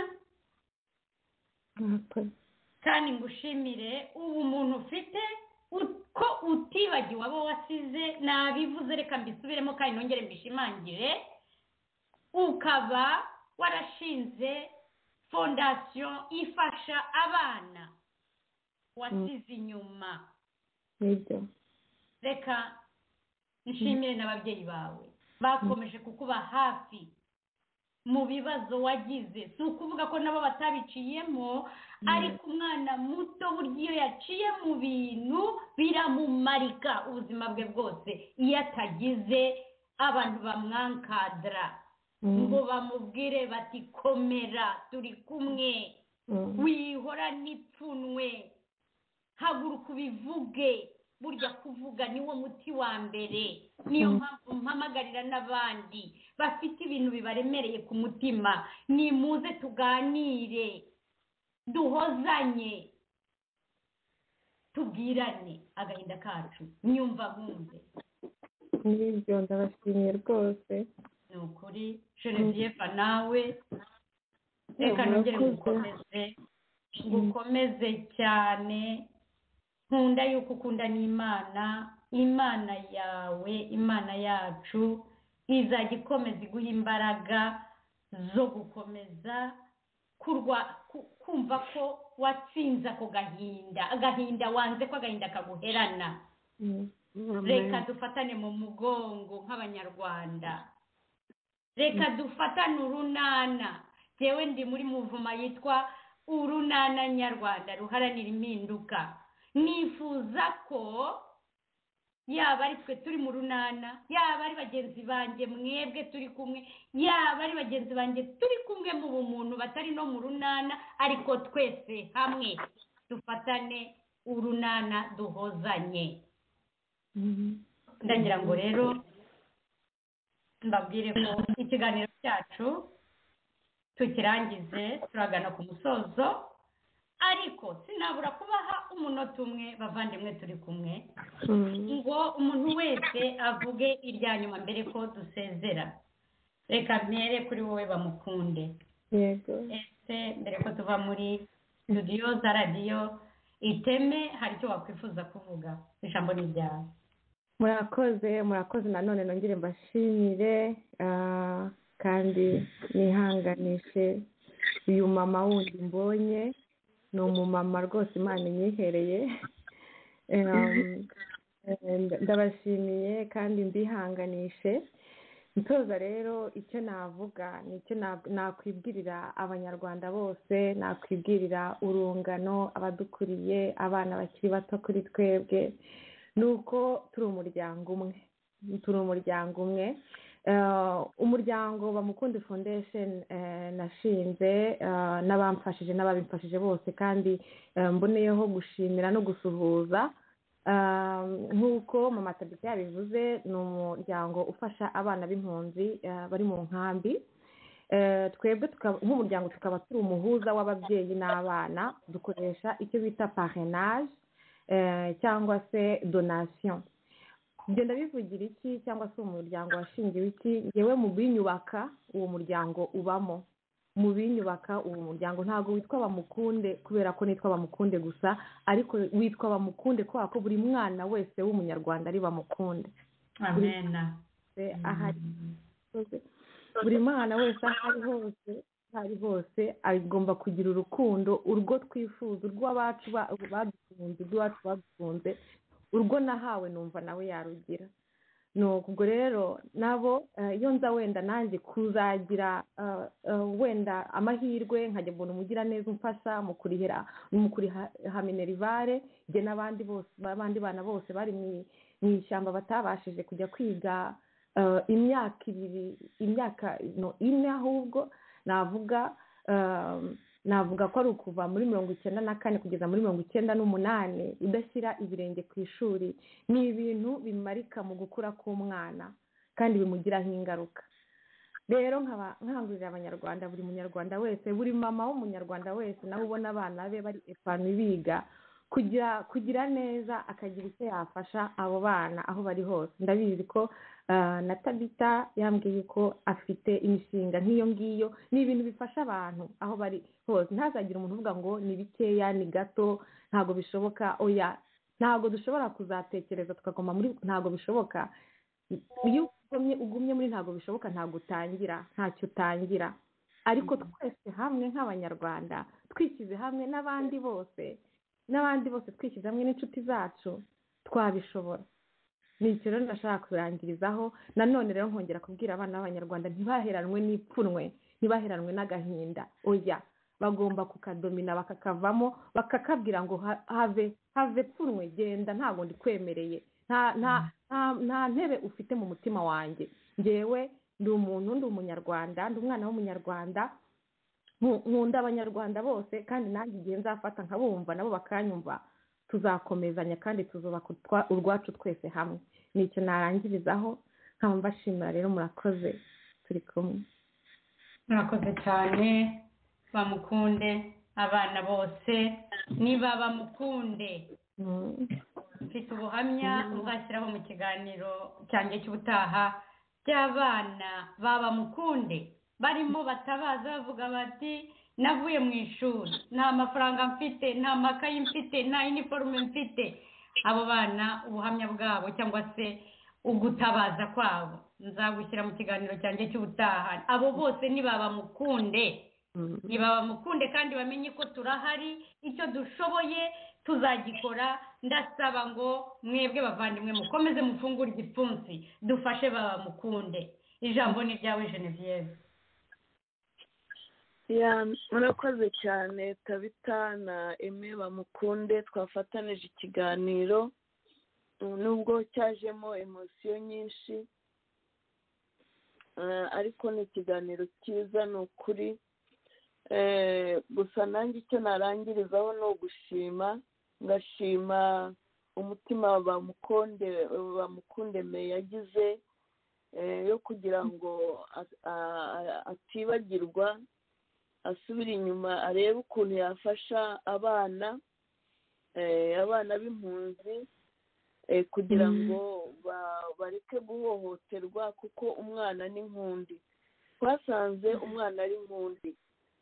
kandi ngushimire ubu muntu ufite ko utibagiwe abo wasize nabivuze reka mbisubiremo kandi nongere mbishimangire ukaba warashinze fondasiyo ifasha abana wasize inyuma reka nshimire n'ababyeyi bawe bakomeje kukuba hafi mu bibazo wagize si ukuvuga ko nabo batabiciyemo ariko umwana muto burya iyo yaciye mu bintu biramumarika ubuzima bwe bwose iyo atagize abantu bamwankadara ngo bamubwire bati komera turi kumwe wihora n'ipfunwe haguruka ubivuge burya kuvuga niwo muti wa mbere niyo mpamvu mpamagarira n'abandi bafite ibintu bibaremereye ku mutima nimuze tuganire duhozanye tubwirane agahinda kacu nyumva nkumve n'ibyo ndabashimiye rwose ni ukuri Genevieve nawe reka nongere ngukomeze ngukomeze cyane nkunda yuko ukunda n'imana imana yawe imana yacu izajya ikomeza iguha imbaraga zo gukomeza kurwa kumva ko watsinze ako gahinda agahinda wanze ko agahinda kaguherana reka dufatane mu mugongo nk'abanyarwanda reka dufatane urunana yewe ndi muri muvuma yitwa urunana nyarwanda ruharanira impinduka nifuza ko yaba ari twe turi mu runana yaba ari bagenzi banjye mwebwe turi kumwe yaba ari bagenzi banjye turi kumwe mu bumuntu batari no mu runana ariko twese hamwe dufatane urunana duhozanye ndagira ngo rero mbabwire ko ikiganiro cyacu tukirangize turagana ku musozo ariko sinabura kubaha umunota umwe bavandimwe turi kumwe ngo umuntu wese avuge irya nyuma mbere ko dusezera reka mpere kuri wowe bamukunde yego ese mbere ko tuva muri studio za radiyo iteme hari icyo wakwifuza kuvuga ijambo ni ryawe murakoze murakoze nanone nongere mbashimire kandi nihanganishe uyu mama wundi mbonye ni umumama rwose imana inyihereye ndabashimiye kandi mbihanganishe ntoza rero icyo navuga ni icyo nakwibwirira abanyarwanda bose nakwibwirira urungano abadukuriye abana bakiri bato kuri twebwe ni uko turi umuryango umwe turi umuryango umwe umuryango bamukunde foundation nashinze n'abamfashije n'ababimfashije bose kandi mboneyeho gushimira no gusuhuza nk'uko mama tabita yabivuze ni umuryango ufasha abana b'impunzi bari mu nkambi twebwe nk'umuryango tukaba turi umuhuza w'ababyeyi n'abana dukoresha icyo bita parrainage cyangwa se donation genda bivugira iki cyangwa se umuryango washingiwe iki yewe mu binyubaka uwo muryango ubamo mu binyubaka uwo muryango ntabwo witwa bamukunde kubera ko nitwa bamukunde gusa ariko witwa bamukunde kubera ko buri mwana wese w'umunyarwanda ari bamukunde amena ahari buri mwana wese aho ari hose aho ari hose agomba kugira urukundo urwo twifuza urw'abacu badukunze urw'iwacu badukunze urwo nahawe numva nawe yarugira ubwo rero nabo iyo nza wenda nanjye kuzagira wenda amahirwe nkajya mbona umugira neza umfasha mu kurihira mu kuriha minerivare njye n'abandi bose abandi bana bose bari mu ishyamba batabashije kujya kwiga imyaka ibiri imyaka ine ahubwo navuga navuga ko ari ukuva muri mirongo icyenda na kane kugeza muri mirongo icyenda n'umunani udashyira ibirenge ku ishuri ni ibintu bimarika mu gukura k'umwana kandi bimugiraho ingaruka rero nkangurira abanyarwanda buri munyarwanda wese buri mama w'umunyarwanda wese nawe ubona abana be bari epanu biga kugira kugira neza akagira icyo yafasha abo bana aho bari hose ndabizi ko na tabita yambwiye ko afite imishinga nk'iyo ngiyo ni ibintu bifasha abantu aho bari hose ntazagire umuntu uvuga ngo ni bikeya ni gato ntabwo bishoboka oya ntabwo dushobora kuzatekereza tukagoma muri ntabwo bishoboka iyo ugumye muri ntabwo bishoboka ntabwo utangira ntacyo utangira ariko twese hamwe nk'abanyarwanda twishyize hamwe n'abandi bose n'abandi bose twishyize hamwe n'inshuti zacu twabishobora ni icyo rero ndashaka kurangirizaho nanone rero nkongera kubwira abana b'abanyarwanda ntibaheranwe n'ipfunwe ntibaheranwe n'agahinda oya bagomba kukadomina bakakavamo bakakabwira ngo ha- have have pfunwe genda ntabwo ndikwemereye nta nta nta- nta ntebe ufite mu mutima wanjye njyewe ndi umuntu ndi umunyarwanda ndi umwana w'umunyarwanda nku- nkunda abanyarwanda bose kandi nanjye igihe nzafata nkabumva nabo bakanyumva tuzakomezanya kandi tuzubaka utwa- urwacu twese hamwe nicyo narangirizaho nkaba mbashimira rero murakoze turi kumwe murakoze cyane bamukunde abana bose niba bamukunde Mm. mfite ubuhamya uzashyiraho mu kiganiro cyanjye cy'ubutaha by'abana baba mukunde barimo batabaza bavuga bati navuye mu ishuri nta mafaranga mfite nta makayi mfite nta iniforume mfite abo bana ubuhamya bwabo cyangwa se ugutabaza kwabo nzagushyira mu kiganiro cyanjye cy'ubutaha abo bose nibaba mukunde Mm. nibaba mukunde kandi bamenye ko turahari icyo dushoboye tuzagikora ndasaba ngo mwebwe bavandimwe mukomeze mufungure igipfunsi dufashe baba mukunde ijambo ni ryawe Genevieve Ya, murakoze cyane Tabita na Aime bamukunde twafatanije ikiganiro mm, nubwo cyajemo emosiyo nyinshi eh, ariko ni ikiganiro cyiza ni ukuri eh, gusa nanjye icyo narangirizaho ni ugushima ngashima umutima bamukunde bamukunde me yagize eh, yo kugira ngo a- a- atibagirwa asubira inyuma arebe ukuntu yafasha abana eh, abana b'impunzi eh, kugira ngo ba- bareke guhohoterwa kuko umwana ni nk'undi twasanze umwana ari nk'undi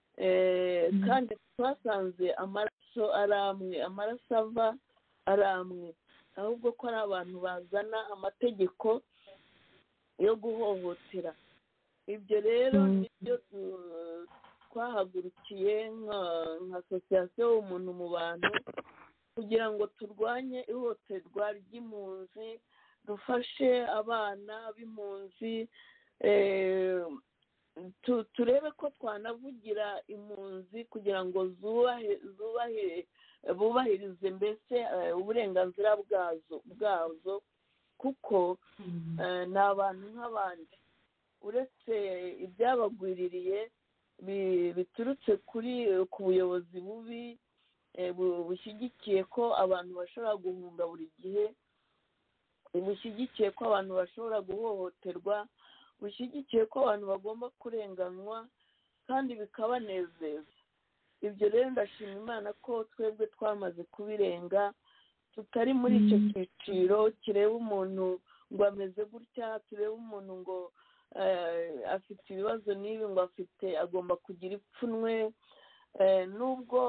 eh, kandi twasanze amaraso ari amwe amaraso ava ari amwe ahubwo ko ari abantu bazana amategeko yo guhohotera ibyo rero nibyo tu- twahagurukiye nka nka asosiyasiyo y'umuntu mu bantu kugira ngo turwanye ihohoterwa ry'impunzi dufashe abana b'impunzi eh, tu- turebe ko twanavugira impunzi kugira ngo zubahe zubahe bubahirize mbese eh, uburenganzira bwazo bwazo kuko eh, ni abantu nk'abandi uretse ibyabagwiririye bi- biturutse kuri ku buyobozi bubi eh, bu- bushyigikiye ko abantu bashobora guhunga buri gihe bushyigikiye ko abantu bashobora guhohoterwa bushyigikiye ko abantu bagomba kurenganywa kandi bikabanezeza ibyo rero ndashima imana ko twebwe twamaze kubirenga tutari muri icyo cyiciro kireba umuntu ngo ameze gutya turebe umuntu ngo eh, afite ibibazo n'ibi ngo afite agomba kugira ipfunwe eh, nubwo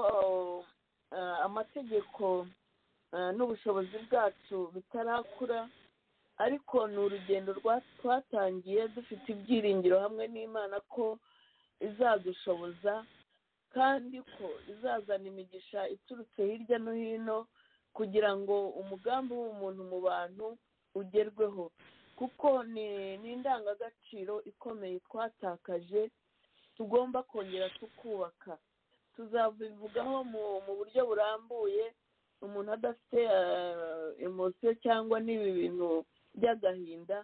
eh, amategeko eh, n'ubushobozi bwacu bitarakura ariko ni urugendo rwa- twatangiye dufite ibyiringiro hamwe n'imana ko izadushoboza kandi ko izazana imigisha iturutse hirya no hino kugira ngo umugambi w'umuntu mu bantu ugerweho kuko ni ni indangagaciro ikomeye twatakaje tugomba kongera tukubaka tuzabivugaho mu mu buryo burambuye umuntu adafite emosiyo cyangwa n'ibi bintu by'agahinda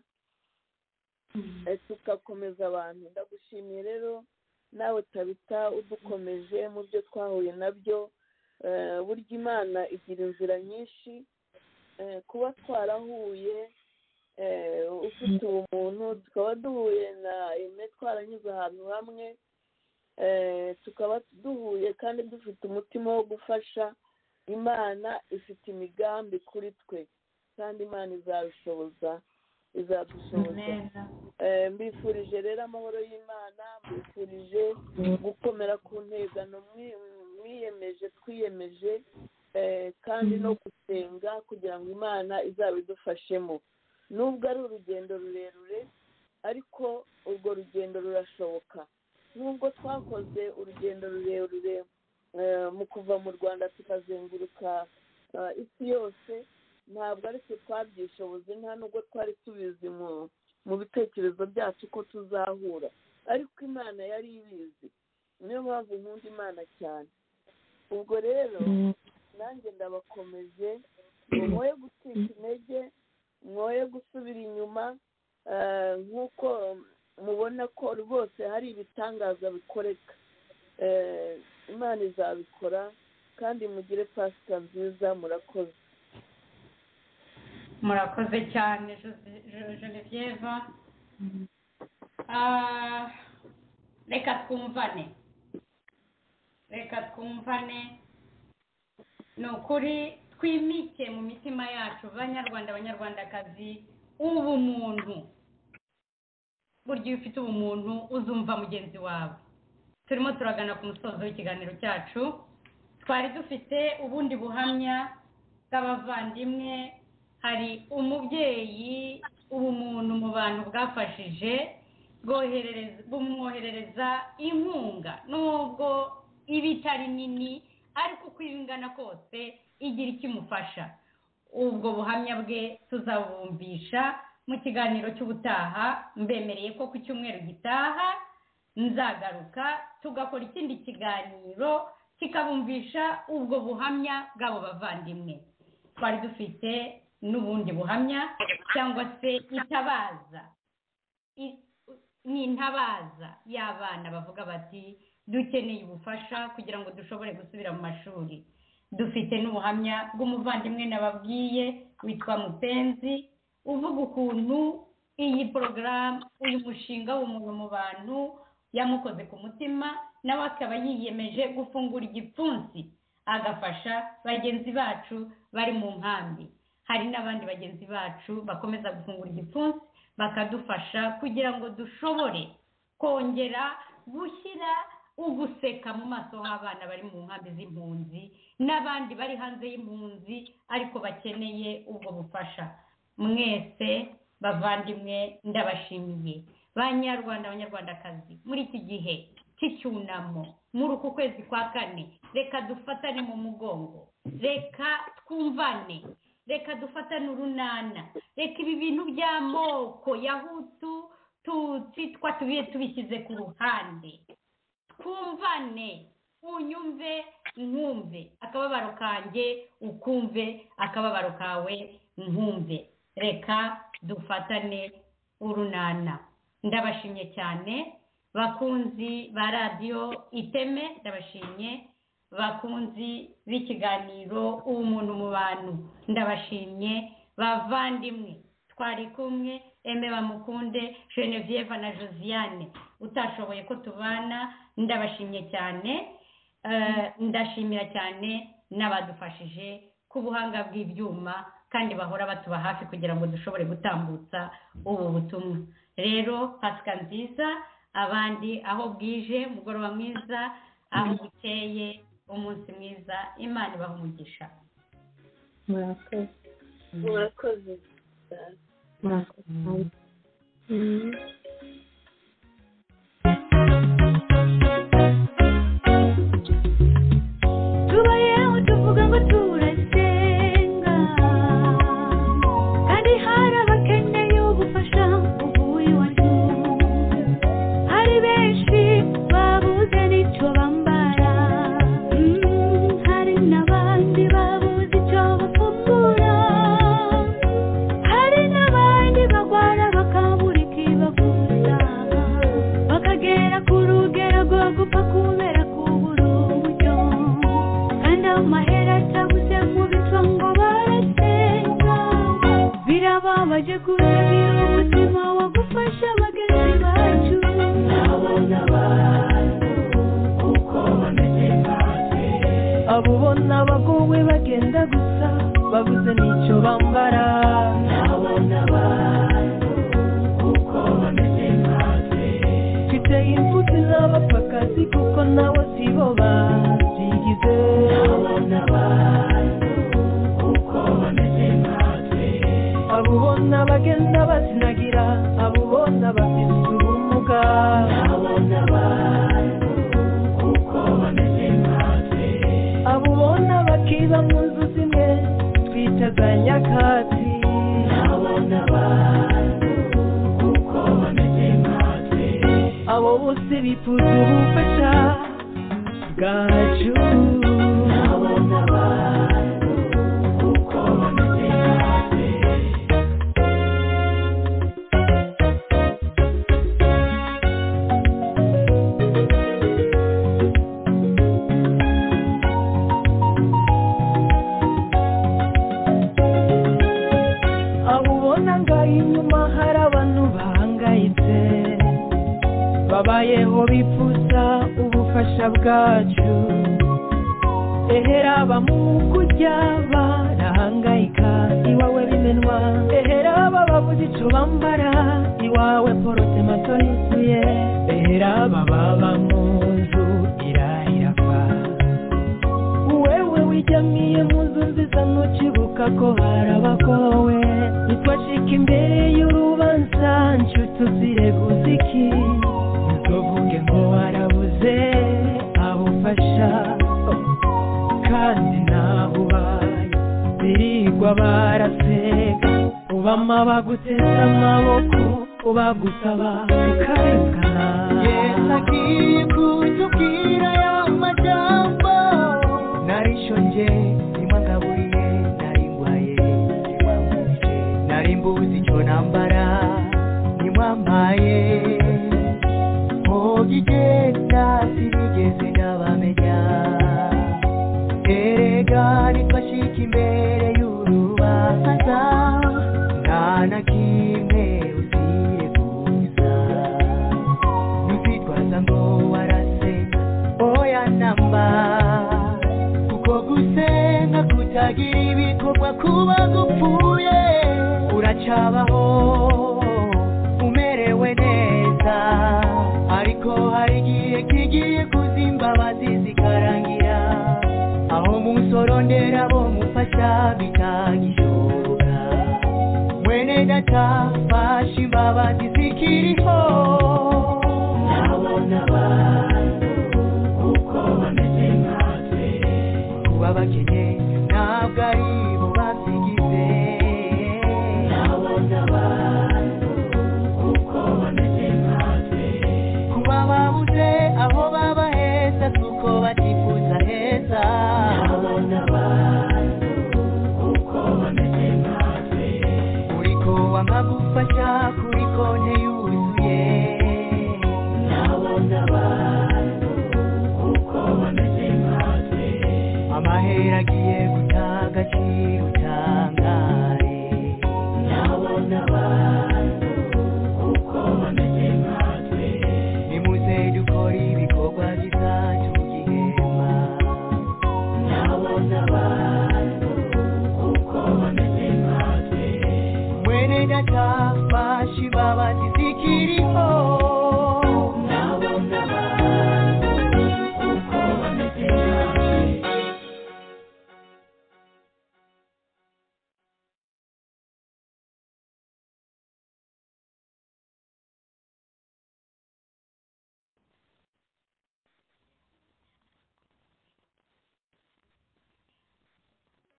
eh, tugakomeza abantu ndagushimiye rero nawe Tabita udukomeje mu byo twahuye nabyo eh, burya imana igira inzira nyinshi eh, kuba twarahuye eh, ufite ubumuntu tukaba duhuye na Aime twaranyuze ahantu hamwe eh, tukaba duhuye kandi dufite umutima wo gufasha imana ifite imigambi kuri twe kandi imana izabishoboza izadushoboza Eh, mbifurije rero amahoro y'imana mbifurije gukomera ku ntegano mwi- mwiyemeje twiyemeje eh, kandi no gusenga kugira ngo imana izabidufashemo nubwo ari urugendo rurerure ariko urwo rugendo rurashoboka nubwo twakoze urugendo rurerure eh, mu kuva mu rwanda tukazenguruka eh, isi yose ntabwo ari twe twabyishoboze nta nubwo twari tubizi mu mu bitekerezo byacu ko tuzahura ariko imana yari ibizi, niyo mpamvu nkunda imana cyane. Ubwo rero nanjye ndabakomeje ngo mwoye gucika intege, mwoye gusubira inyuma, nk'uko mubona ko rwose hari ibitangaza bikoreka. Imana izabikora kandi mugire pasika nziza. Murakoze. murakoze cyane Genevieve. reka twumvane reka twumvane ni ukuri twimike mu mitima yacu banyarwanda abanyarwandakazi ubumuntu. burya iyo ufite ubumuntu uzumva mugenzi wawe. turimo turagana ku musozo w'ikiganiro cyacu. twari dufite ubundi buhamya bw'abavandimwe. hari umubyeyi ubumuntu mu bantu bwafashije bumwoherereza inkunga, nubwo iba itari nini ariko uko ingana kose igira ikimufasha. ubwo buhamya bwe tuzabumvisha mu kiganiro cy'ubutaha. mbemereye ko ku cyumweru gitaha nzagaruka tugakora ikindi kiganiro kikabumvisha ubwo buhamya bw'abo bavandimwe. twari dufite n'ubundi buhamya cyangwa se itabaza, ni intabaza y'abana bavuga bati dukeneye ubufasha kugira ngo dushobore gusubira mu mashuri. dufite n'ubuhamya bw'umuvandimwe nababwiye witwa Mupenzi, uvuga ukuntu iyi porogaramu, uyu mushinga w'umuntu mu bantu yamukoze ku mutima, nawe akaba yiyemeje gufungura igipfunsi agafasha bagenzi bacu bari mu nkambi. hari n'abandi bagenzi bacu bakomeza gufungura igipfunsi bakadufasha kugira ngo dushobore kongera gushyira uguseka mu maso h'abana bari mu nkambi z'impunzi n'abandi bari hanze y'impunzi ariko bakeneye ubwo bufasha. mwese bavandimwe ndabashimiye. banyarwanda abanyarwandakazi, muri iki gihe cy'icyunamo, muri uku kwezi kwa kane, reka dufatane mu mugongo, reka twumvane, reka dufatane urunana, reka ibi bintu by'amoko ya Hutu Tutsi twa tubiye tubishyize ku ruhande, twumvane, unyumve nkumve, akababaro kanjye ukumve, akababaro kawe nkumve. reka dufatane urunana. ndabashimye cyane bakunzi ba radiyo Iteme, ndabashimye bakunzi b'ikiganiro ubumuntu mu bantu, ndabashimye bavandimwe twari kumwe, Aime Bamukunde, Genevieve na Josiane utashoboye ko tubana, ndabashimye cyane. ndashimira cyane n'abadufashije ku buhanga bw'ibyuma kandi bahora batuba hafi kugira ngo dushobore gutambutsa ubu butumwa. rero pasika nziza, abandi aho bwije mugoroba mwiza, aho bukeye umunsi mwiza. imana ibaha umugisha. murakoze murakoze murakoze. tubayeho tuvuga ngo turasenga kandi hari abakeneye ubufasha buvuye iwacu. hari benshi babuze n'icyo bambara, hari n'abandi babuze icyo bafungura, hari n'abandi bagwara bakabura ikibavuza, bakagera ku rugero rwo gupfa kubera kubura uburyo. kandi amahera atabuze mu bico ngo barasenga, birababaje kurebera umutima wo gufasha bagenzi bacu. ndabona abantu uko bameze nkatwe, abo ubona bagowe bagenda gusa babuze n'icyo bambara. ndabona abantu uko bameze nkatwe, mfite imfubyi n'abapfakazi kuko nabo si bo babyigize. ndabona abantu uko bameze nkatwe, abo ubona bagenda bazinagira, abo ubona bafite ubumuga. ndabona abantu uko bameze nkatwe, abo ubona bakiba mu nzu zimwe twita za nyakatsi. ubufasha bwacu ehera bamukujya barahangayika iwawe bimenwa ehera bababuze ico bambara iwawe porotemato yuzuye ehera bababa mu nzu irahirafa wewe wijyamiye mu nzu nziza ntukibuka ko harabakowe nitwashika imbere y'urubanza nshuti uzireguza iki ntuvuge ngo warabuze abufasha kandi naho ubaye birigwa baraseka ubama baguteza amaboko ubagusaba ukarengana Yesu agiye kutubwira y'amajambo narishonje nimwangaburiye naringwaye nimwambuje narimbuzi icyo nambara nimwampaye mugigenda sinigeze ndabamenya erega nitwashika imbere y'urubanza nta na kimwe uzire kuza ntuzitwaza ngo warasenga oya namba kuko gusenga kutagira ibikorwa kuba gupfuye uracabaho umerewe neza ariko hari igihe kigiye kuzimbabazi zikarangira aho musorondera bo mufasha bitagishoboka mwene data fasha imbabazi zikiriho nabona abantu uko bameze nkatwe kuba bakene ntabwo ari bo babyigize nabona abantu uko bameze nkatwe kuba babuze aho baba heza kuko batifuza heza nabona abantu uko bameze nkatwe uriko wamagufasha kuri konte yuzuye nabona abantu uko bameze nkatwe amahera agiye guta agaciro utangare nabona abantu uko bameze nkatwe nimuze dukora ibikorwa bizatugihema nabona abantu uko bameze nkatwe mwene data fasha imbabazi zikiriho